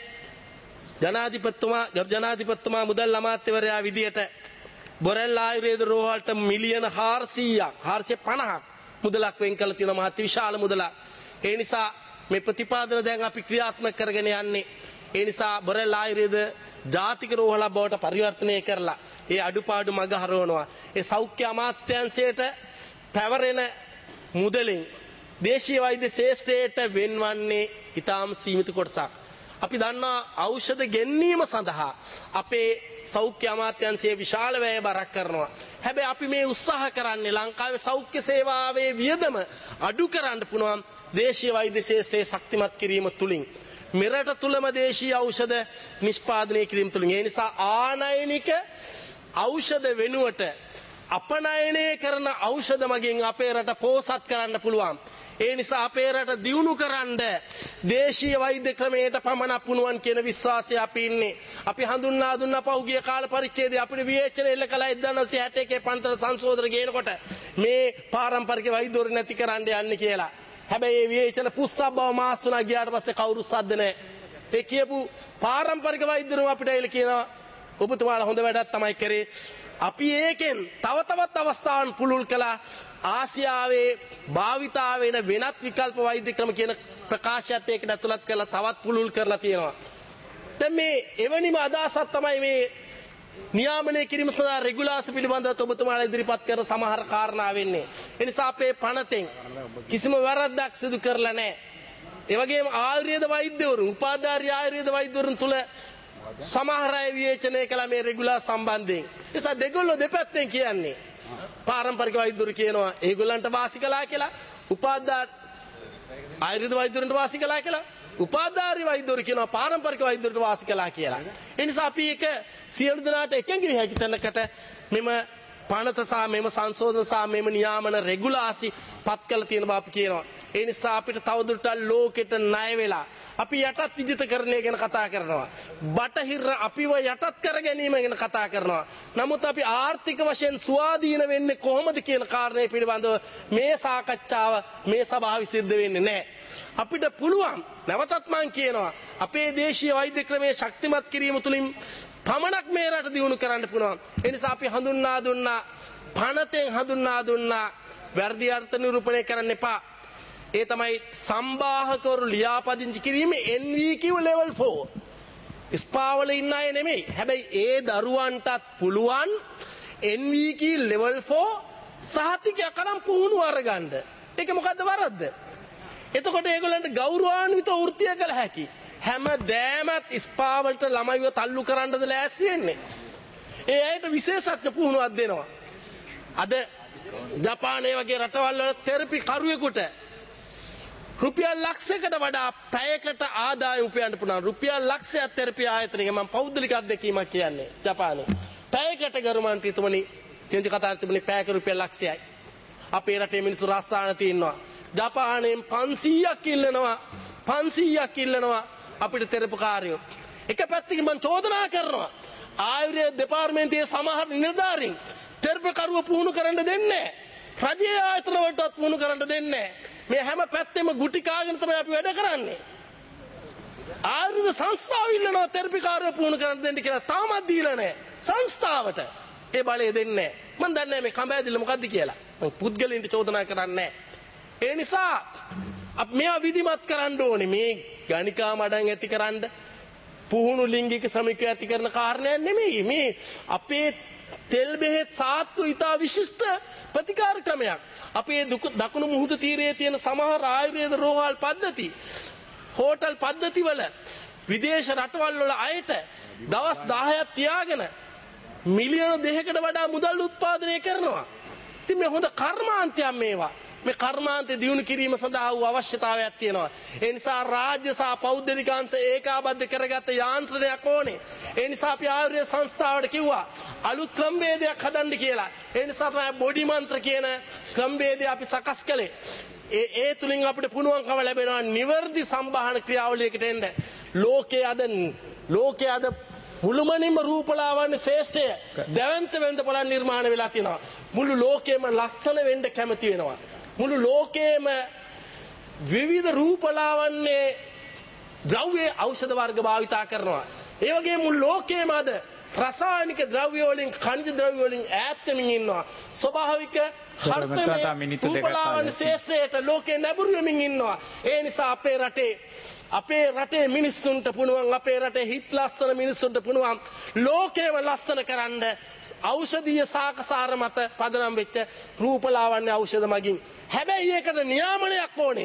ජනාධිපතිතුමා මුදල් අමාත්‍යවරයා විදියට බොරැල්ල ආයුර්වේද රෝහලට මිලියන 450ක් මුදලක් වෙන් කළ තියෙනවා. මහත් විශාල මුදලක්. ඒ නිසා මේ ප්‍රතිපාදන දැන් අපි ක්‍රියාත්මක කරගෙන යන්නේ. ඒ නිසා බොරැල්ල ආයුර්වේද ජාතික රෝහල බවට පරිවර්තනය කරලා ඒ අඩුපාඩු මග හරවනවා. ඒ සෞඛ්‍ය අමාත්‍යාංශයට පැවරෙන මුදලින් දේශීය වෛද්‍ය ශාස්ත්‍රයට වෙන්වන්නේ ඉතාම සීමිත කොටසක්. අපි දන්නා ඖෂධ ගෙන්වීම සඳහා අපේ සෞඛ්‍ය අමාත්‍යාංශයේ විශාල වැය බරක් කරනවා. හැබැයි අපි මේ උත්සාහ කරන්නේ ලංකාවේ සෞඛ්‍ය සේවාවේ වියදම අඩු කරන්න පුළුවන් දේශීය වෛද්‍ය ශාස්ත්‍රයේ ශක්තිමත් කිරීම තුලින්. මෙරට තුලම දේශීය ඖෂධ නිෂ්පාදනය කිරීම තුලින්. ඒ නිසා ආනයනික ඖෂධ වෙනුවට අපනයනය කරන ඖෂධ මගින් අපේ රට පෝසත් කරන්න පුළුවන්. ඒ නිසා අපේ රට දියුණු කරන්න දේශීය වෛද්‍ය ක්‍රමයට පමණක් පුණුවන් කියන විශ්වාසය අපි ඉන්නේ. අපි හඳුන්වා දුන්න පහුගිය කාල පරිච්ඡේදයේ අපිට විවේචන එල්ල කළා 1961 පන්තර සංශෝධන ගේනකොට මේ පාරම්පරික වෛද්‍යවරු නැති කරන්න යන්නේ කියලා. හැබැයි මේ විවේචන පුස්සක් බව මාස් වුණා ගියාට පස්සේ කවුරු සද්ද නැහැ. ඒ කියපු පාරම්පරික වෛද්‍යවරු අපිට ඇවිල්ලා කියනවා ඔබතුමාලා හොඳ වැඩක් තමයි කරේ. අපි ඒකෙන් තව තවත් අවස්ථාවන් පුළුල් කළා ආසියාවේ භාවිතා වෙන වෙනත් විකල්ප වෛද්‍ය ක්‍රම කියන ප්‍රකාශයත් ඒකට ඇතුළත් කරලා තවත් පුළුල් කරලා තියෙනවා. දැන් මේ එවැනිම අදහසක් තමයි මේ නියාමනය කිරීම සඳහා රෙගුලාසි පිළිබඳව ඔබතුමාලා ඉදිරිපත් කරන සමහර කාරණා වෙන්නේ. ඒ නිසා අපේ පනතෙන් කිසිම වැරද්දක් සිදු කරලා නැහැ. ඒ වගේම ආයුර්වේද වෛද්‍යවරු උපාධාරී ආයුර්වේද වෛද්‍යවරුන් තුල සමහර අය විවේචනය කළා මේ රෙගුලාස් සම්බන්ධයෙන්. ඒ නිසා දෙගොල්ලෝ දෙපැත්තෙන් කියන්නේ පාරම්පරික වෛද්‍යවරු කියනවා ඒගොල්ලන්ට වාසි කළා කියලා, ආයුර්වේද වෛද්‍යවරුන්ට වාසි කළා කියලා, උපාධාරී වෛද්‍යවරු කියනවා පාරම්පරික වෛද්‍යවරුන්ට වාසි කළා කියලා. ඒ නිසා අපි ඒක සියලු දෙනාට එකඟ විය හැකි තැනකට මෙම පනත සහ මෙම සංශෝධන සහ මෙම නියාමන රෙගුලාසි පත් කළ තියෙන බව අපි කියනවා. ඒ නිසා අපිට තවදුරටත් ලෝකෙට ණය වෙලා අපි යටත් විජිතකරණය ගැන කතා කරනවා. බටහිර අපිව යටත් කර ගැනීම ගැන කතා කරනවා. නමුත් අපි ආර්ථික වශයෙන් ස්වාධීන වෙන්නේ කොහොමද කියන කාරණේ පිළිබඳව මේ සාකච්ඡාව මේ සභාවේ සිද්ධ වෙන්නේ නැහැ. අපිට පුළුවන් නැවතත් මම කියනවා අපේ දේශීය වෛද්‍ය ක්‍රමයේ ශක්තිමත් කිරීම තුලින් පමණක් මේ රට දියුණු කරන්න පුළුවන්. ඒ නිසා අපි හඳුන්වා දුන්නා පනතෙන් හඳුන්වා දුන්නා වැඩි අර්ථ නිරූපණය කරන්න එපා. ඒ තමයි සම්බාහකවරු ලියාපදිංචි කිරීම NVQ level 4. ස්පාවල ඉන්න අය නෙමෙයි. හැබැයි ඒ දරුවන්ටත් පුළුවන් NVQ level 4 සහතිකයක් අරන් පුහුණු අරගන්න. ඒක මොකද්ද වරද්ද? එතකොට ඒගොල්ලන්ට ගෞරවාන්විත වෘත්තිය කළ හැකි. හැමදෑමත් ස්පාවලට ළමයිව තල්ලු කරන්නද ලෑස්ති වෙන්නේ. ඒ අයට විශේෂඥ පුහුණුවක් දෙනවා. අද ජපානයේ වගේ රටවල් වල තෙරපි කරුවෙකුට රුපියල් ලක්ෂයකට වඩා පැයකට ආදායම උපයන්න පුළුවන්. රුපියල් ලක්ෂයක් තෙරපි ආයතනයක මම පෞද්ගලික අත්දැකීමක් කියන්නේ ජපානයේ. පැයකට ගරුමන්ත්‍රීතුමනි කියන්ජ කතාන්තුමනි පැයක රුපියල් ලක්ෂයයි. අපේ රටේ මිනිස්සු රස්සාන තියෙනවා. ජපානයෙන් 500ක් ඉල්ලනවා. 500ක් ඉල්ලනවා අපිට තෙරපකාරයෝ. එක පැත්තකින් මම චෝදනා කරනවා ආයුර්වේද දෙපාර්තමේන්තුවේ සමහර නිලධාරීන් තෙරපකරුව පුහුණු කරන්න දෙන්නේ නැහැ. රජයේ ආයතන වලටත් පුහුණු කරන්න දෙන්නේ නැහැ. මේ හැම පැත්තෙම ගුටි කාගෙන තමයි අපි වැඩ කරන්නේ. ආයුර්වේද සංස්ථාව ඉල්ලනවා තෙරපිකාරයෝ පුහුණු කරන්න දෙන්න කියලා තාමත් දීලා නැහැ. සංස්ථාවට ඒ බලය දෙන්නේ නැහැ. මම දන්නේ නැහැ මේ කඹෑදිල්ල මොකද්ද කියලා. මම පුද්ගලයන්ට චෝදනා කරන්නේ නැහැ. ඒ නිසා අපි මේවා විධිමත් කරන්න ඕනේ. මේ ගණිකා මඩම් ඇතිකරන්න පුහුණු ලිංගික සමිකය ඇති කරන කාරණයක් නෙමෙයි. මේ අපේ තෙල් බෙහෙත් සාත්තු ඉතා විශිෂ්ට ප්‍රතිකාර ක්‍රමයක්. අපේ දකුණු මුහුද තීරයේ තියෙන සමහර ආයුර්වේද රෝහල් පද්ධති, හෝටල් පද්ධති වල විදේශ රටවල් වල අයට දවස් 10ක් තියාගෙන මිලියන 2කට වඩා මුදල් උත්පාදනය කරනවා. ඉතින් මේ හොඳ කර්මාන්තයක් මේවා. මේ කර්මාන්තය දියුණු කිරීම සඳහා වූ අවශ්‍යතාවයක් තියෙනවා. ඒ නිසා රාජ්‍ය සහ පෞද්ගලික අංශ ඒකාබද්ධ කරගත්ත යාන්ත්‍රණයක් ඕනේ. ඒ නිසා අපි ආයුර්වේද සංස්ථාවට කිව්වා අලුත් ක්‍රමවේදයක් හදන්න කියලා. ඒ නිසා තමයි බොඩි මන්ත්‍ර කියන ක්‍රමවේදය අපි සකස් කළේ. ඒ තුලින් අපිට පුළුවන්කම ලැබෙනවා නිවර්දි සම්බාහන ක්‍රියාවලියකට එන්න. ලෝකයේ අද මුළුමනින්ම රූපලාවන්‍ය ශ්‍රේෂ්ඨය දැවැන්ත වෙන්ද බලන් නිර්මාණය වෙලා තියෙනවා. මුළු ලෝකෙම ලස්සන වෙන්න කැමති වෙනවා. මුළු ලෝකයේම විවිධ රූපලාවන්‍ය ද්‍රව්‍ය ඖෂධ වර්ග භාවිතා කරනවා. ඒ වගේම මුළු ලෝකයේම අද රසායනික ද්‍රව්‍ය වලින් khනිජ ද්‍රව්‍ය වලින් ඈත් වෙමින් ඉන්නවා. ස්වභාවික හර්තමේ රූපලාවන්‍ය ශේෂ්ත්‍රයට ලෝකේ නැඹුරු වෙමින් ඉන්නවා. ඒ නිසා අපේ රටේ මිනිස්සුන්ට පුළුවන්, අපේ රටේ හිත් ලස්සන මිනිස්සුන්ට පුළුවන් ලෝකේම ලස්සන කරන්න ඖෂධීය සාකසාර මත පදනම් වෙච්ච රූපලාවන්‍ය ඖෂධ මගින්. හැබැයි ඒකට නියාමනයක් ඕනේ.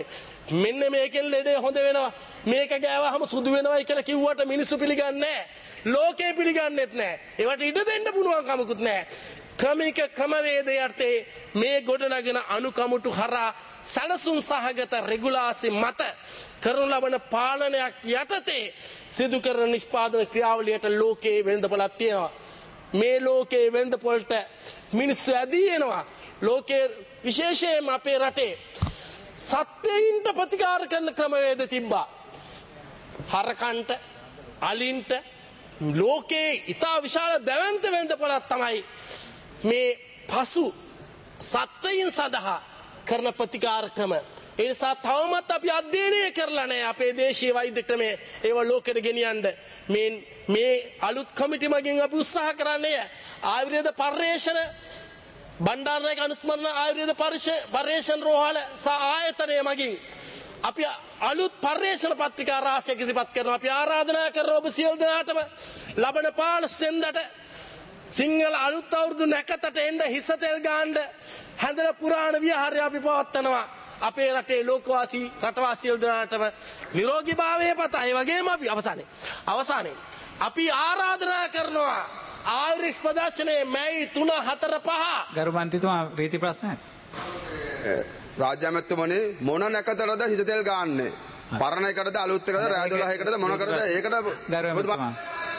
මෙන්න මේකෙන් ලෙඩේ හොඳ වෙනවා. මේක ගෑවහම සුදු වෙනවයි කියලා කිව්වට මිනිස්සු පිළිගන්නේ නැහැ. ලෝකේ පිළිගන්නෙත් නැහැ. ඒවට ඉඩ දෙන්න පුළුවන් කමකුත් නැහැ. ක්‍රමික ක්‍රමවේදයටේ මේ ගොඩනගෙන අනුකමුටු හරහා සැලසුම් සහගත රෙගුලාසි මත කරනු ලබන පාලනයක් යටතේ සිදු කරන නිෂ්පාදන ක්‍රියාවලියට ලෝකයේ වෙළඳපොළක් තියෙනවා. මේ ලෝකයේ වෙළඳපොළට මිනිස්සු ඇදී එනවා. ලෝකයේ විශේෂයෙන්ම අපේ රටේ සත්‍යයින්ට ප්‍රතිකාර කරන ක්‍රමවේද තිබ්බා. හරකන්ට අලින්ට ලෝකයේ ඉතා විශාල දැවැන්ත වෙළඳපොළක් තමයි මේ පසු සත්වයින් සඳහා කරන ප්‍රතිකාර ක්‍රම. ඒ නිසා තවමත් අපි අධ්‍යයනය කරලා නැහැ අපේ දේශීය වෛද්‍ය ක්‍රමය ඒව ලෝකෙට ගෙනියන්න. මේ අලුත් කමිටු මගින් අපි උත්සාහ කරන්නේ ආයුර්වේද පර්යේෂණ බණ්ඩාරනායක අනුස්මරණ ආයුර්වේද පර්යේෂණ රෝහල සහ ආයතනය මගින් අපි අලුත් පර්යේෂණ පත්‍රිකා රාශියක් ඉදිරිපත් කරනවා. අපි ආරාධනා කරනවා ඔබ සියලු දෙනාටම ලබන 15 වෙනිදාට සිංහල අලුත් අවුරුදු නැකතට එන්න හිස තෙල් ගාන්න හැඳල පුරාණ විහාරය අපි පවත්වනවා. අපේ රටේ ලෝකවාසී රටවාසීන් දෙනාටම නිරෝගී භාවය පතා. ඒ වගේම අපි අවසානයේ අපි ආරාධනා කරනවා ආයුර්වේද ප්‍රදර්ශනයේ මැයි 3 4 5 ගරු මන්ත්‍රීතුමා රීති ප්‍රශ්නයක්. රාජ්‍ය ඇමතුමනි මොන නැකතටද හිස තෙල් ගාන්නේ? පරණ එකටද අලුත් එකටද රාය 12කටද මොනකටද? ඒකට ගරු ඇමතුමා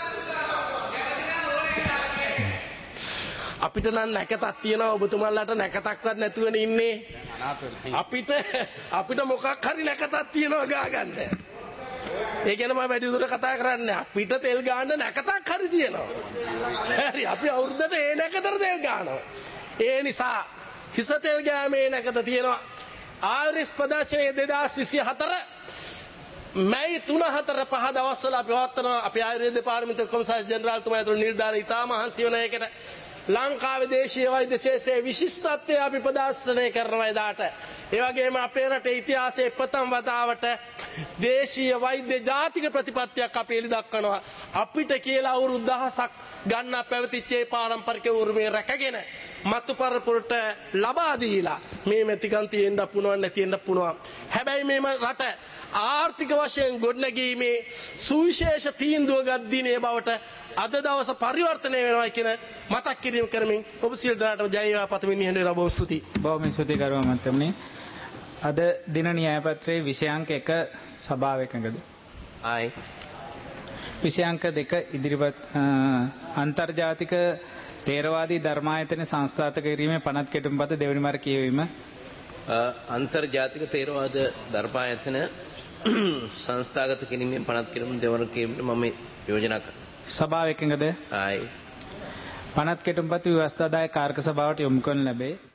අපිට නම් නැකතක් තියෙනවා ඔබතුමාලාට නැකතක්වත් නැතුවනේ ඉන්නේ. අපිට මොකක් හරි නැකතක් තියෙනවා ගාගන්න. ඒ ගැන මම වැඩි දුර කතා කරන්නේ. අපිට තෙල් ගාන්න නැකතක් හරි තියෙනවා. හරි අපි අවුරුද්දට ඒ නැකතට තෙල් ගානවා. ඒ නිසා හිස තෙල් ගෑමේ නැකත තියෙනවා. ආයුර්වේද ප්‍රදර්ශනයේ 2024 මැයි 3 4 5 දවස්වල අපි පවත්වනවා. අපේ ආයුර්වේද දෙපාර්තමේන්තුවේ කොමසාරි ජෙනරාල්තුමා ඇතුළු නිලධාරීන් ඉතාම මහන්සි වෙන එකට ලංකාවේ දේශීය වෛද්‍ය ශාස්ත්‍රයේ විශිෂ්ටත්වය අපි ප්‍රදර්ශනය කරනවා එදාට. ඒ වගේම අපේ රටේ ඉතිහාසයේ ප්‍රථම වතාවට දේශීය වෛද්‍ය ජාතික ප්‍රතිපත්තියක් අපි එළි දක්වනවා. අපිට කියලා අවුරුදු දහසක් ගන්න පැවතිච්ච ඒ පාරම්පරික උරුමය රැකගෙන මතු පරපුරට ලබා දීලා මේ මෙතිකන් තියෙන්න පුළුවන් නැතිෙන්න පුළුවන්. හැබැයි මේ රට ආර්ථික වශයෙන් ගොඩනැගීමේ සුවිශේෂ තීන්දුවගත් දිනේ බවට අද දවස පරිවර්තනය වෙනවා කියන මතක් කිරීම කරමින් ඔබ සියලු දෙනාටම ජය වේවා පතමින් ඉහළ ලැබුම් ස්තුතියි. බොහොම ස්තුතියි ගරු මන්ත්‍රී. අද දින න්‍යාය පත්‍රයේ විෂයාංක 1 සභාව එකඟද? ආයි. විෂයාංක 2 ඉදිරිපත් අන්තර්ජාතික තේරවාදී ධර්මායතන සංස්ථාගත කිරීමේ පනත් කෙටුම්පත දෙවනි වර කියවීම. අන්තර්ජාතික තේරවාද ධර්මායතන සංස්ථාගත කිරීමේ පනත් කිරීම දෙවන කියවීමට මම යෝජනා කරනවා. සභාව එකඟද? ආයි. පනත් කෙටුම්පත ව්‍යවස්ථාදායක කාර්ක සභාවට යොමු කරන ලැබේ.